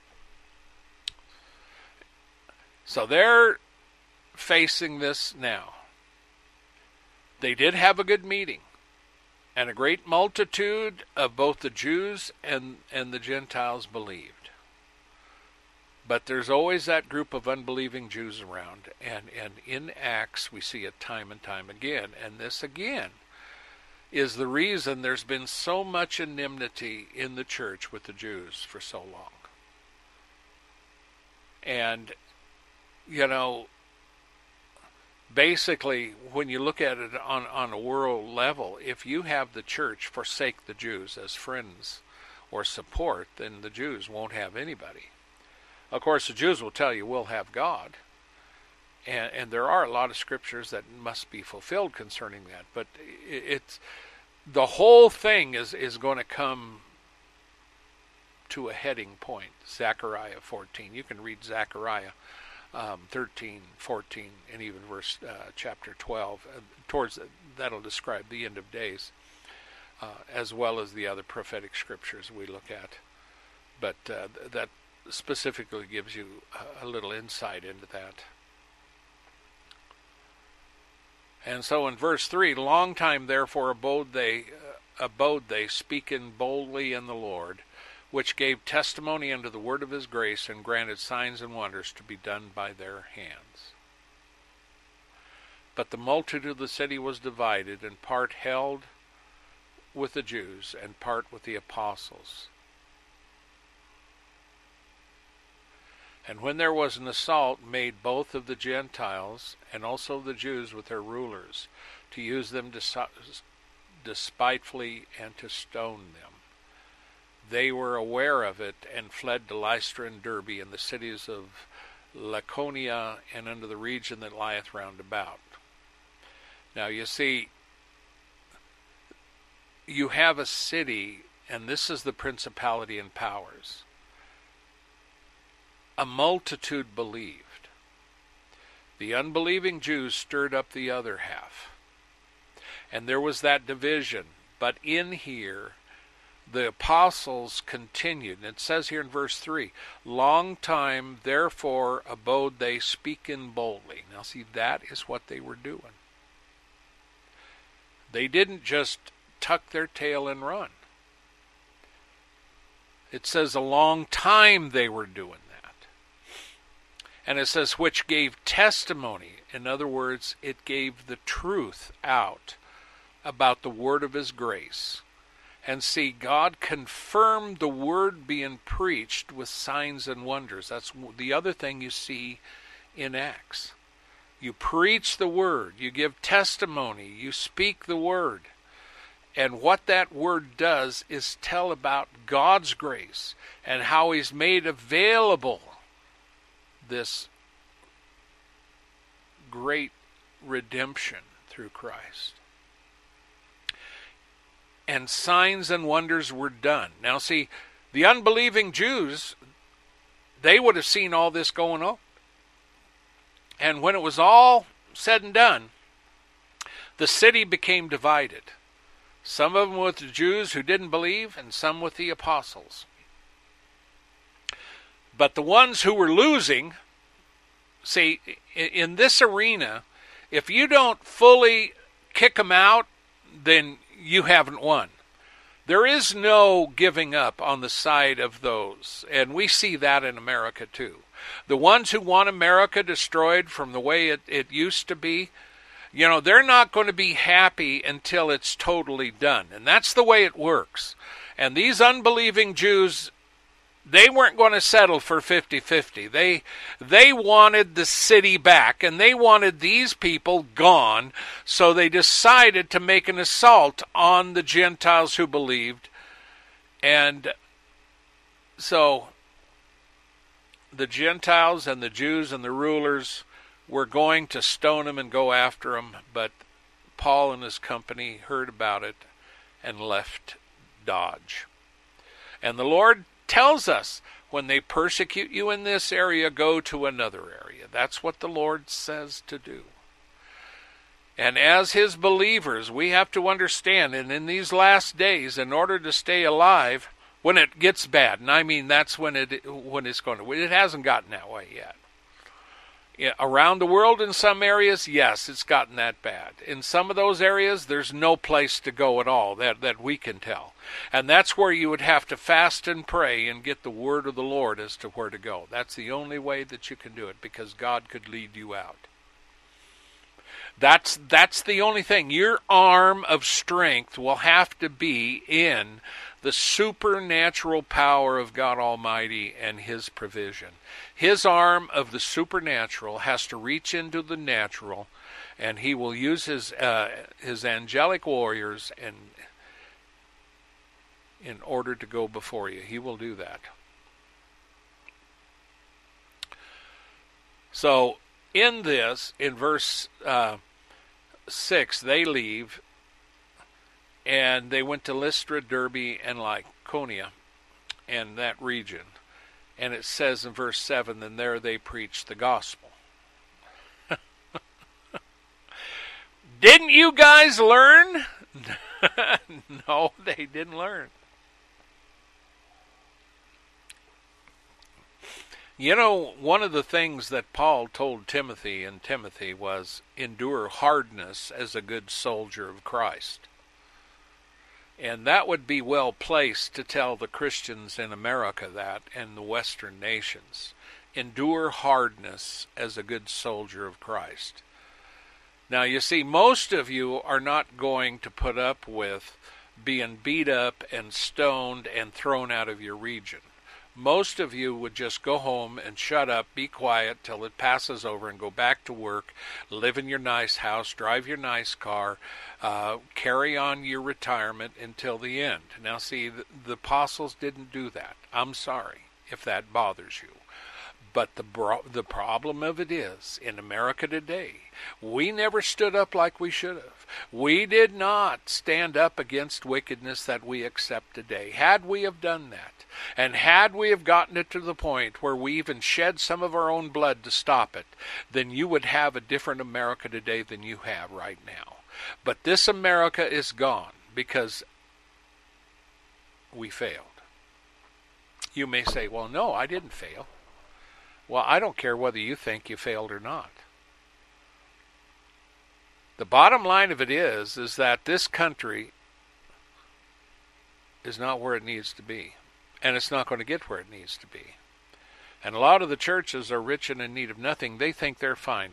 So they're facing this now. They did have a good meeting, and a great multitude of both the Jews and, and the Gentiles believed. But there's always that group of unbelieving Jews around, and, and in Acts we see it time and time again. And this again is the reason there's been so much enmity in the church with the Jews for so long. And, you know, basically, when you look at it on, on a world level, if you have the church forsake the Jews as friends or support, then the Jews won't have anybody. Of course, the Jews will tell you we'll have God. And, and there are a lot of scriptures that must be fulfilled concerning that. But it, it's the whole thing is, is going to come to a heading point. Zechariah fourteen. You can read Zechariah um, thirteen, fourteen, and even verse uh, chapter twelve. Uh, towards the, that'll describe the end of days, uh, as well as the other prophetic scriptures we look at. But uh, that specifically gives you a, a little insight into that. And so in verse three, long time therefore abode they, uh, abode they, speaking boldly in the Lord, which gave testimony unto the word of his grace, and granted signs and wonders to be done by their hands. But the multitude of the city was divided, and part held with the Jews, and part with the apostles. And when there was an assault made both of the Gentiles and also the Jews with their rulers, to use them despitefully and to stone them, they were aware of it and fled to Lystra and Derbe and the cities of Laconia and unto the region that lieth round about. Now you see, you have a city, and this is the principality and powers. A multitude believed. The unbelieving Jews stirred up the other half. And there was that division. But in here, the apostles continued. And it says here in verse three, long time therefore abode they speaking boldly. Now see, that is what they were doing. They didn't just tuck their tail and run. It says a long time they were doing that. And it says, which gave testimony. In other words, it gave the truth out about the word of his grace. And see, God confirmed the word being preached with signs and wonders. That's the other thing you see in Acts. You preach the word, you give testimony, you speak the word. And what that word does is tell about God's grace and how he's made available this great redemption through Christ. And signs and wonders were done. Now see, the unbelieving Jews, they would have seen all this going on. And when it was all said and done, the city became divided. Some of them with the Jews who didn't believe, and some with the apostles. But the ones who were losing, see, in this arena, if you don't fully kick them out, then you haven't won. There is no giving up on the side of those. And we see that in America too. The ones who want America destroyed from the way it, it used to be, you know, they're not going to be happy until it's totally done. And that's the way it works. And these unbelieving Jews, they weren't going to settle for fifty-fifty. They they wanted the city back, and they wanted these people gone, so they decided to make an assault on the Gentiles who believed. And so the Gentiles and the Jews and the rulers were going to stone him and go after him, but Paul and his company heard about it and left Dodge. And the Lord tells us, when they persecute you in this area, go to another area. That's what the Lord says to do. And as his believers, we have to understand, and in these last days, in order to stay alive, when it gets bad, and I mean that's when it when it's going to, it hasn't gotten that way yet. Yeah, around the world in some areas, yes, it's gotten that bad. In some of those areas, there's no place to go at all that, that we can tell. And that's where you would have to fast and pray and get the word of the Lord as to where to go. That's the only way that you can do it, because God could lead you out. That's that's the only thing. Your arm of strength will have to be in the supernatural power of God Almighty and his provision. His arm of the supernatural has to reach into the natural, and he will use his uh, his angelic warriors, and in order to go before you. He will do that. So in this, in verse uh, six, they leave, and they went to Lystra, Derbe, and Lycaonia, and that region. And it says in verse seven, and there they preached the gospel. Didn't you guys learn? No, they didn't learn. You know, one of the things that Paul told Timothy in Timothy was, endure hardness as a good soldier of Christ. And that would be well placed to tell the Christians in America that, and the Western nations. Endure hardness as a good soldier of Christ. Now, you see, most of you are not going to put up with being beat up and stoned and thrown out of your region. Most of you would just go home and shut up, be quiet till it passes over, and go back to work, live in your nice house, drive your nice car, uh, carry on your retirement until the end. Now, see, the, the apostles didn't do that. I'm sorry if that bothers you. But the bro- the problem of it is, in America today, we never stood up like we should have. We did not stand up against wickedness that we accept today. Had we have done that, and had we have gotten it to the point where we even shed some of our own blood to stop it, then you would have a different America today than you have right now. But this America is gone because we failed. You may say, well, no, I didn't fail. Well, I don't care whether you think you failed or not. The bottom line of it is, is that this country is not where it needs to be. And it's not going to get where it needs to be. And a lot of the churches are rich and in need of nothing. They think they're fine.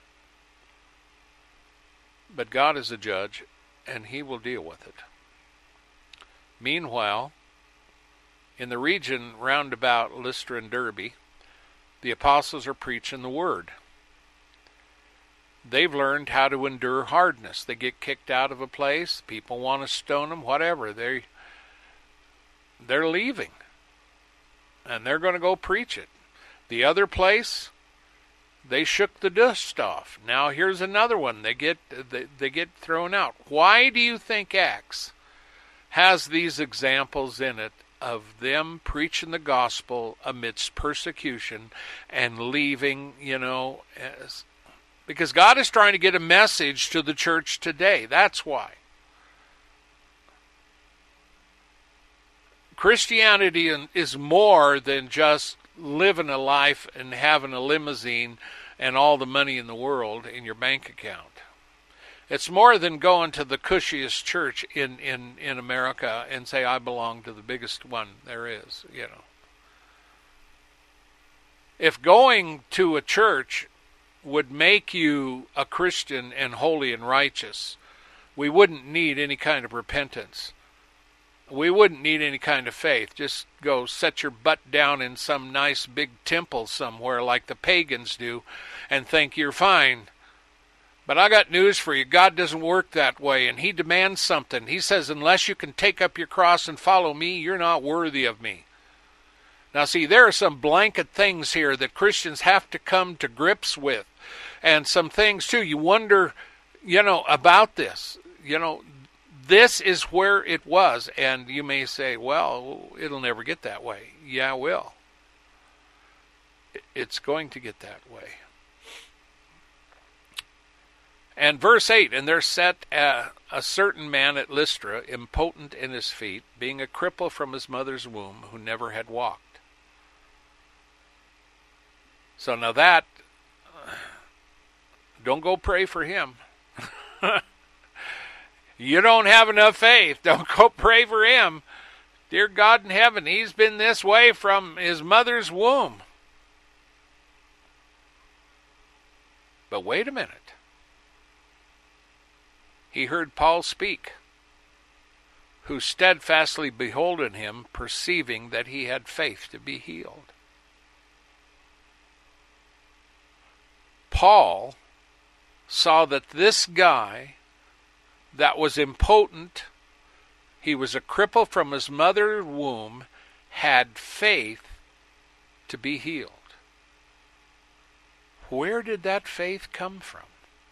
But God is a judge, and He will deal with it. Meanwhile, in the region round about Lystra and Derbe, the apostles are preaching the word. They've learned how to endure hardness. They get kicked out of a place, people want to stone them, whatever. They, they're leaving. And they're going to go preach it. The other place, they shook the dust off. Now here's another one. They get they, they get thrown out. Why do you think Acts has these examples in it of them preaching the gospel amidst persecution and leaving, you know, as, because God is trying to get a message to the church today. That's why. Christianity is more than just living a life and having a limousine and all the money in the world in your bank account. It's more than going to the cushiest church in, in, in America and say, I belong to the biggest one there is, you know. If going to a church would make you a Christian and holy and righteous, we wouldn't need any kind of repentance. We wouldn't need any kind of faith. Just go set your butt down in some nice big temple somewhere like the pagans do and think you're fine. But I got news for you. God doesn't work that way, and He demands something. He says, unless you can take up your cross and follow me, you're not worthy of me. Now see, there are some blanket things here that Christians have to come to grips with. And some things too, you wonder, you know, about this. You know, this is where it was. And you may say, well, it'll never get that way. Yeah, it will. It's going to get that way. And verse eight, and there sat a, a certain man at Lystra, impotent in his feet, being a cripple from his mother's womb, who never had walked. So now that, don't go pray for him. You don't have enough faith. Don't go pray for him. Dear God in heaven, he's been this way from his mother's womb. But wait a minute. He heard Paul speak, who steadfastly beholding him, perceiving that he had faith to be healed. Paul saw that this guy that was impotent, He was a cripple from his mother's womb, had faith to be healed. Where did that faith come from?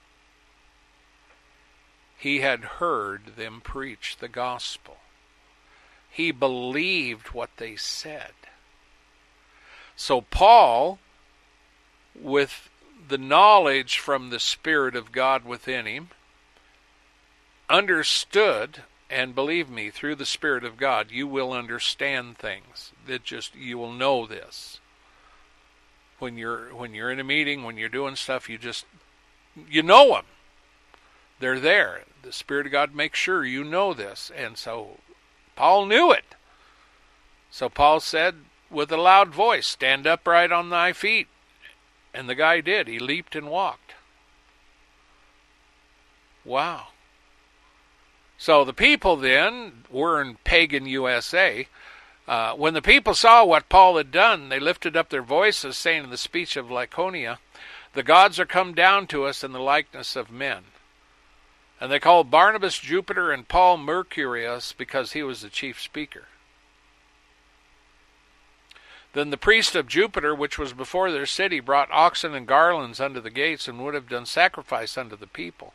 He had heard them preach the gospel. He believed what they said. So Paul, with the knowledge from the Spirit of God within him, understood, and believe me, through the Spirit of God, you will understand things. That just, you will know this. When you're when you're in a meeting, when you're doing stuff, you just, you know them. They're there. The Spirit of God makes sure you know this. And so Paul knew it. So Paul said with a loud voice, stand upright on thy feet. And the guy did. He leaped and walked. Wow. So the people then were in pagan U S A. Uh, when the people saw what Paul had done, they lifted up their voices, saying in the speech of Lycaonia, the gods are come down to us in the likeness of men. And they called Barnabas Jupiter and Paul Mercurius, because he was the chief speaker. Then the priest of Jupiter, which was before their city, brought oxen and garlands unto the gates, and would have done sacrifice unto the people.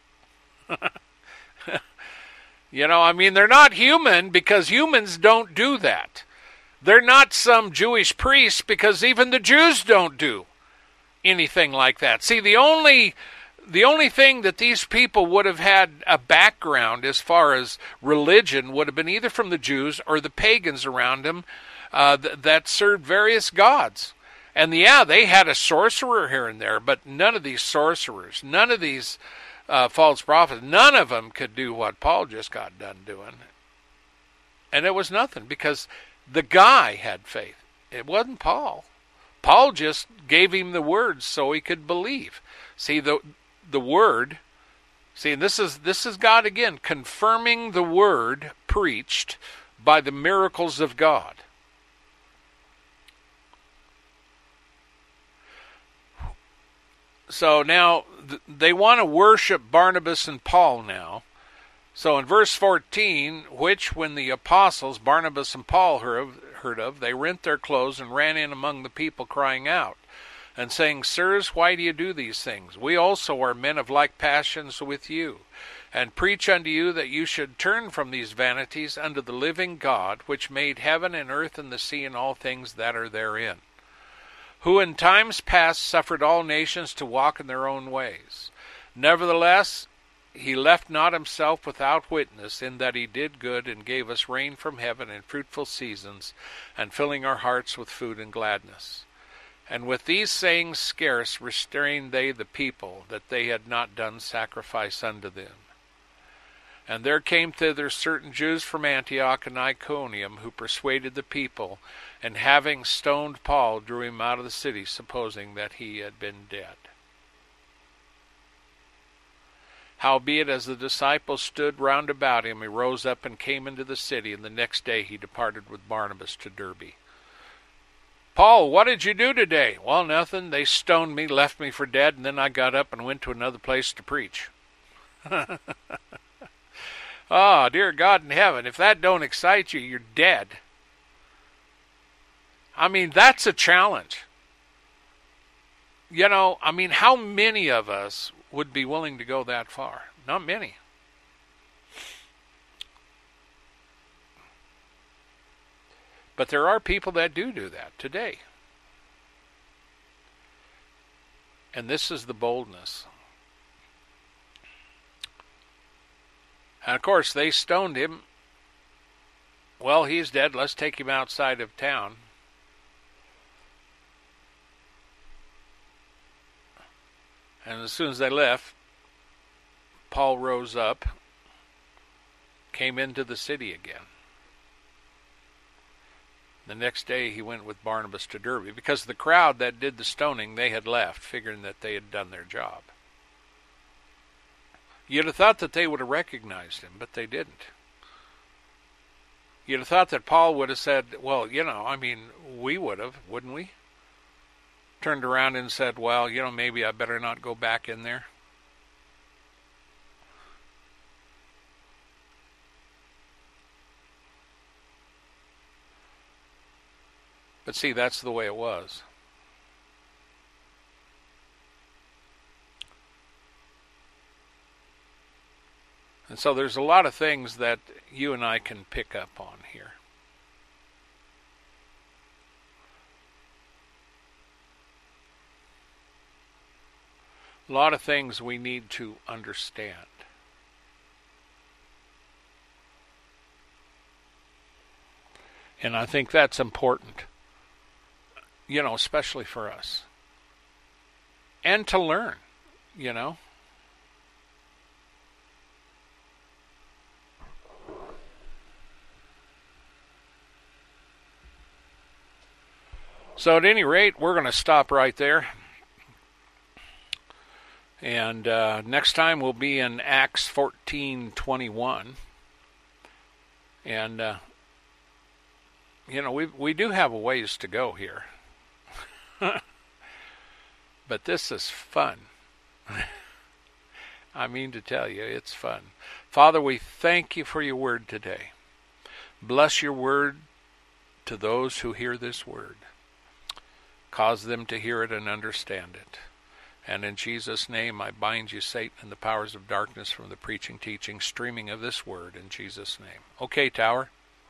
You know, I mean, they're not human, because humans don't do that. They're not some Jewish priests, because even the Jews don't do anything like that. See, the only the only thing that these people would have had a background as far as religion would have been either from the Jews or the pagans around them uh, th- that served various gods. And yeah, they had a sorcerer here and there, but none of these sorcerers, none of these uh, false prophets, none of them could do what Paul just got done doing. And it was nothing, because the guy had faith. It wasn't Paul. Paul just gave him the words so he could believe. See, the the word, see, and this is this is God again confirming the word preached by the miracles of God. So now th- they want to worship Barnabas and Paul now. So in verse fourteen, which when the apostles, Barnabas and Paul heard of, heard of, they rent their clothes and ran in among the people crying out, and saying, Sirs, why do you do these things? We also are men of like passions with you, and preach unto you that you should turn from these vanities unto the living God, which made heaven and earth and the sea and all things that are therein, who in times past suffered all nations to walk in their own ways. Nevertheless, he left not himself without witness, in that he did good and gave us rain from heaven and fruitful seasons, and filling our hearts with food and gladness. And with these sayings scarce restrained they the people, that they had not done sacrifice unto them. And there came thither certain Jews from Antioch and Iconium, who persuaded the people, and having stoned Paul, drew him out of the city, supposing that he had been dead. Howbeit, as the disciples stood round about him, he rose up and came into the city, and the next day he departed with Barnabas to Derbe. Paul, what did you do today? Well, nothing. They stoned me, left me for dead, and then I got up and went to another place to preach. Oh, dear God in heaven, if that don't excite you, you're dead. I mean, that's a challenge. You know, I mean, how many of us would be willing to go that far? Not many. But there are people that do do that today. And this is the boldness. And of course, they stoned him. Well, he's dead. Let's take him outside of town. And as soon as they left, Paul rose up, came into the city again. The next day he went with Barnabas to Derbe, because the crowd that did the stoning, they had left, figuring that they had done their job. You'd have thought that they would have recognized him, but they didn't. You'd have thought that Paul would have said, well, you know, I mean, we would have, wouldn't we? Turned around and said, well, you know, maybe I better not go back in there. But see, that's the way it was. And so there's a lot of things that you and I can pick up on here. A lot of things we need to understand. And I think that's important, you know, especially for us. And to learn, you know. So at any rate, we're going to stop right there. And uh, next time we'll be in Acts fourteen twenty-one. And, uh, you know, we we do have a ways to go here. But this is fun. I mean to tell you, it's fun. Father, we thank you for your word today. Bless your word to those who hear this word. Cause them to hear it and understand it. And in Jesus' name, I bind you, Satan, and the powers of darkness from the preaching, teaching, streaming of this word in Jesus' name. Okay, Tower.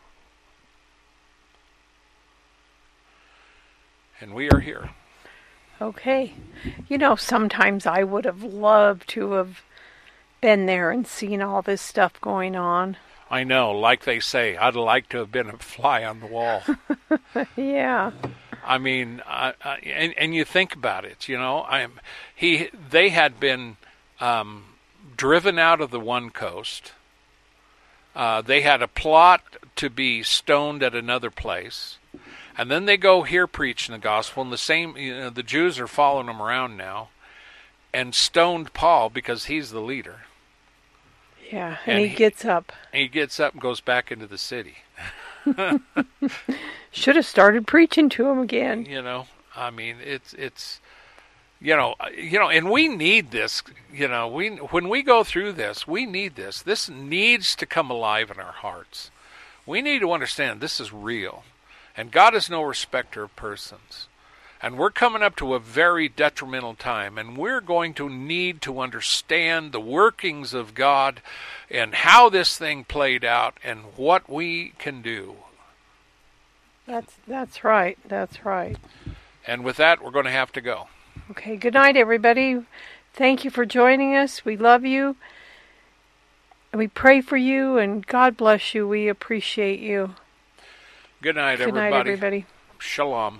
And we are here. Okay. You know, sometimes I would have loved to have been there and seen all this stuff going on. I know, like they say, I'd like to have been a fly on the wall. Yeah. I mean, uh, uh, and, and you think about it, you know, I'm, he, they had been um, driven out of the one coast. Uh, they had a plot to be stoned at another place. And then they go here preaching the gospel, and the same, you know, the Jews are following them around now, and stoned Paul because he's the leader. Yeah, and, and he, he gets up. And he gets up and goes back into the city. Should have started preaching to him again. You know, I mean, it's it's, you know, you know, and we need this. You know, we when we go through this, we need this. This needs to come alive in our hearts. We need to understand this is real, and God is no respecter of persons. And we're coming up to a very detrimental time, and we're going to need to understand the workings of God and how this thing played out and what we can do. That's that's right. That's right. And with that, we're going to have to go. Okay, good night, everybody. Thank you for joining us. We love you. And we pray for you, and God bless you. We appreciate you. Good night, good everybody. Good night, everybody. Shalom.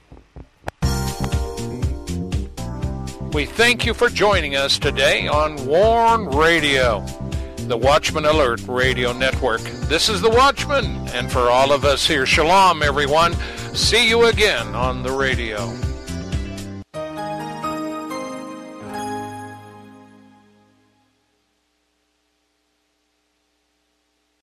We thank you for joining us today on Warn Radio, the Watchman Alert Radio Network. This is the Watchman, and for all of us here, shalom, everyone. See you again on the radio.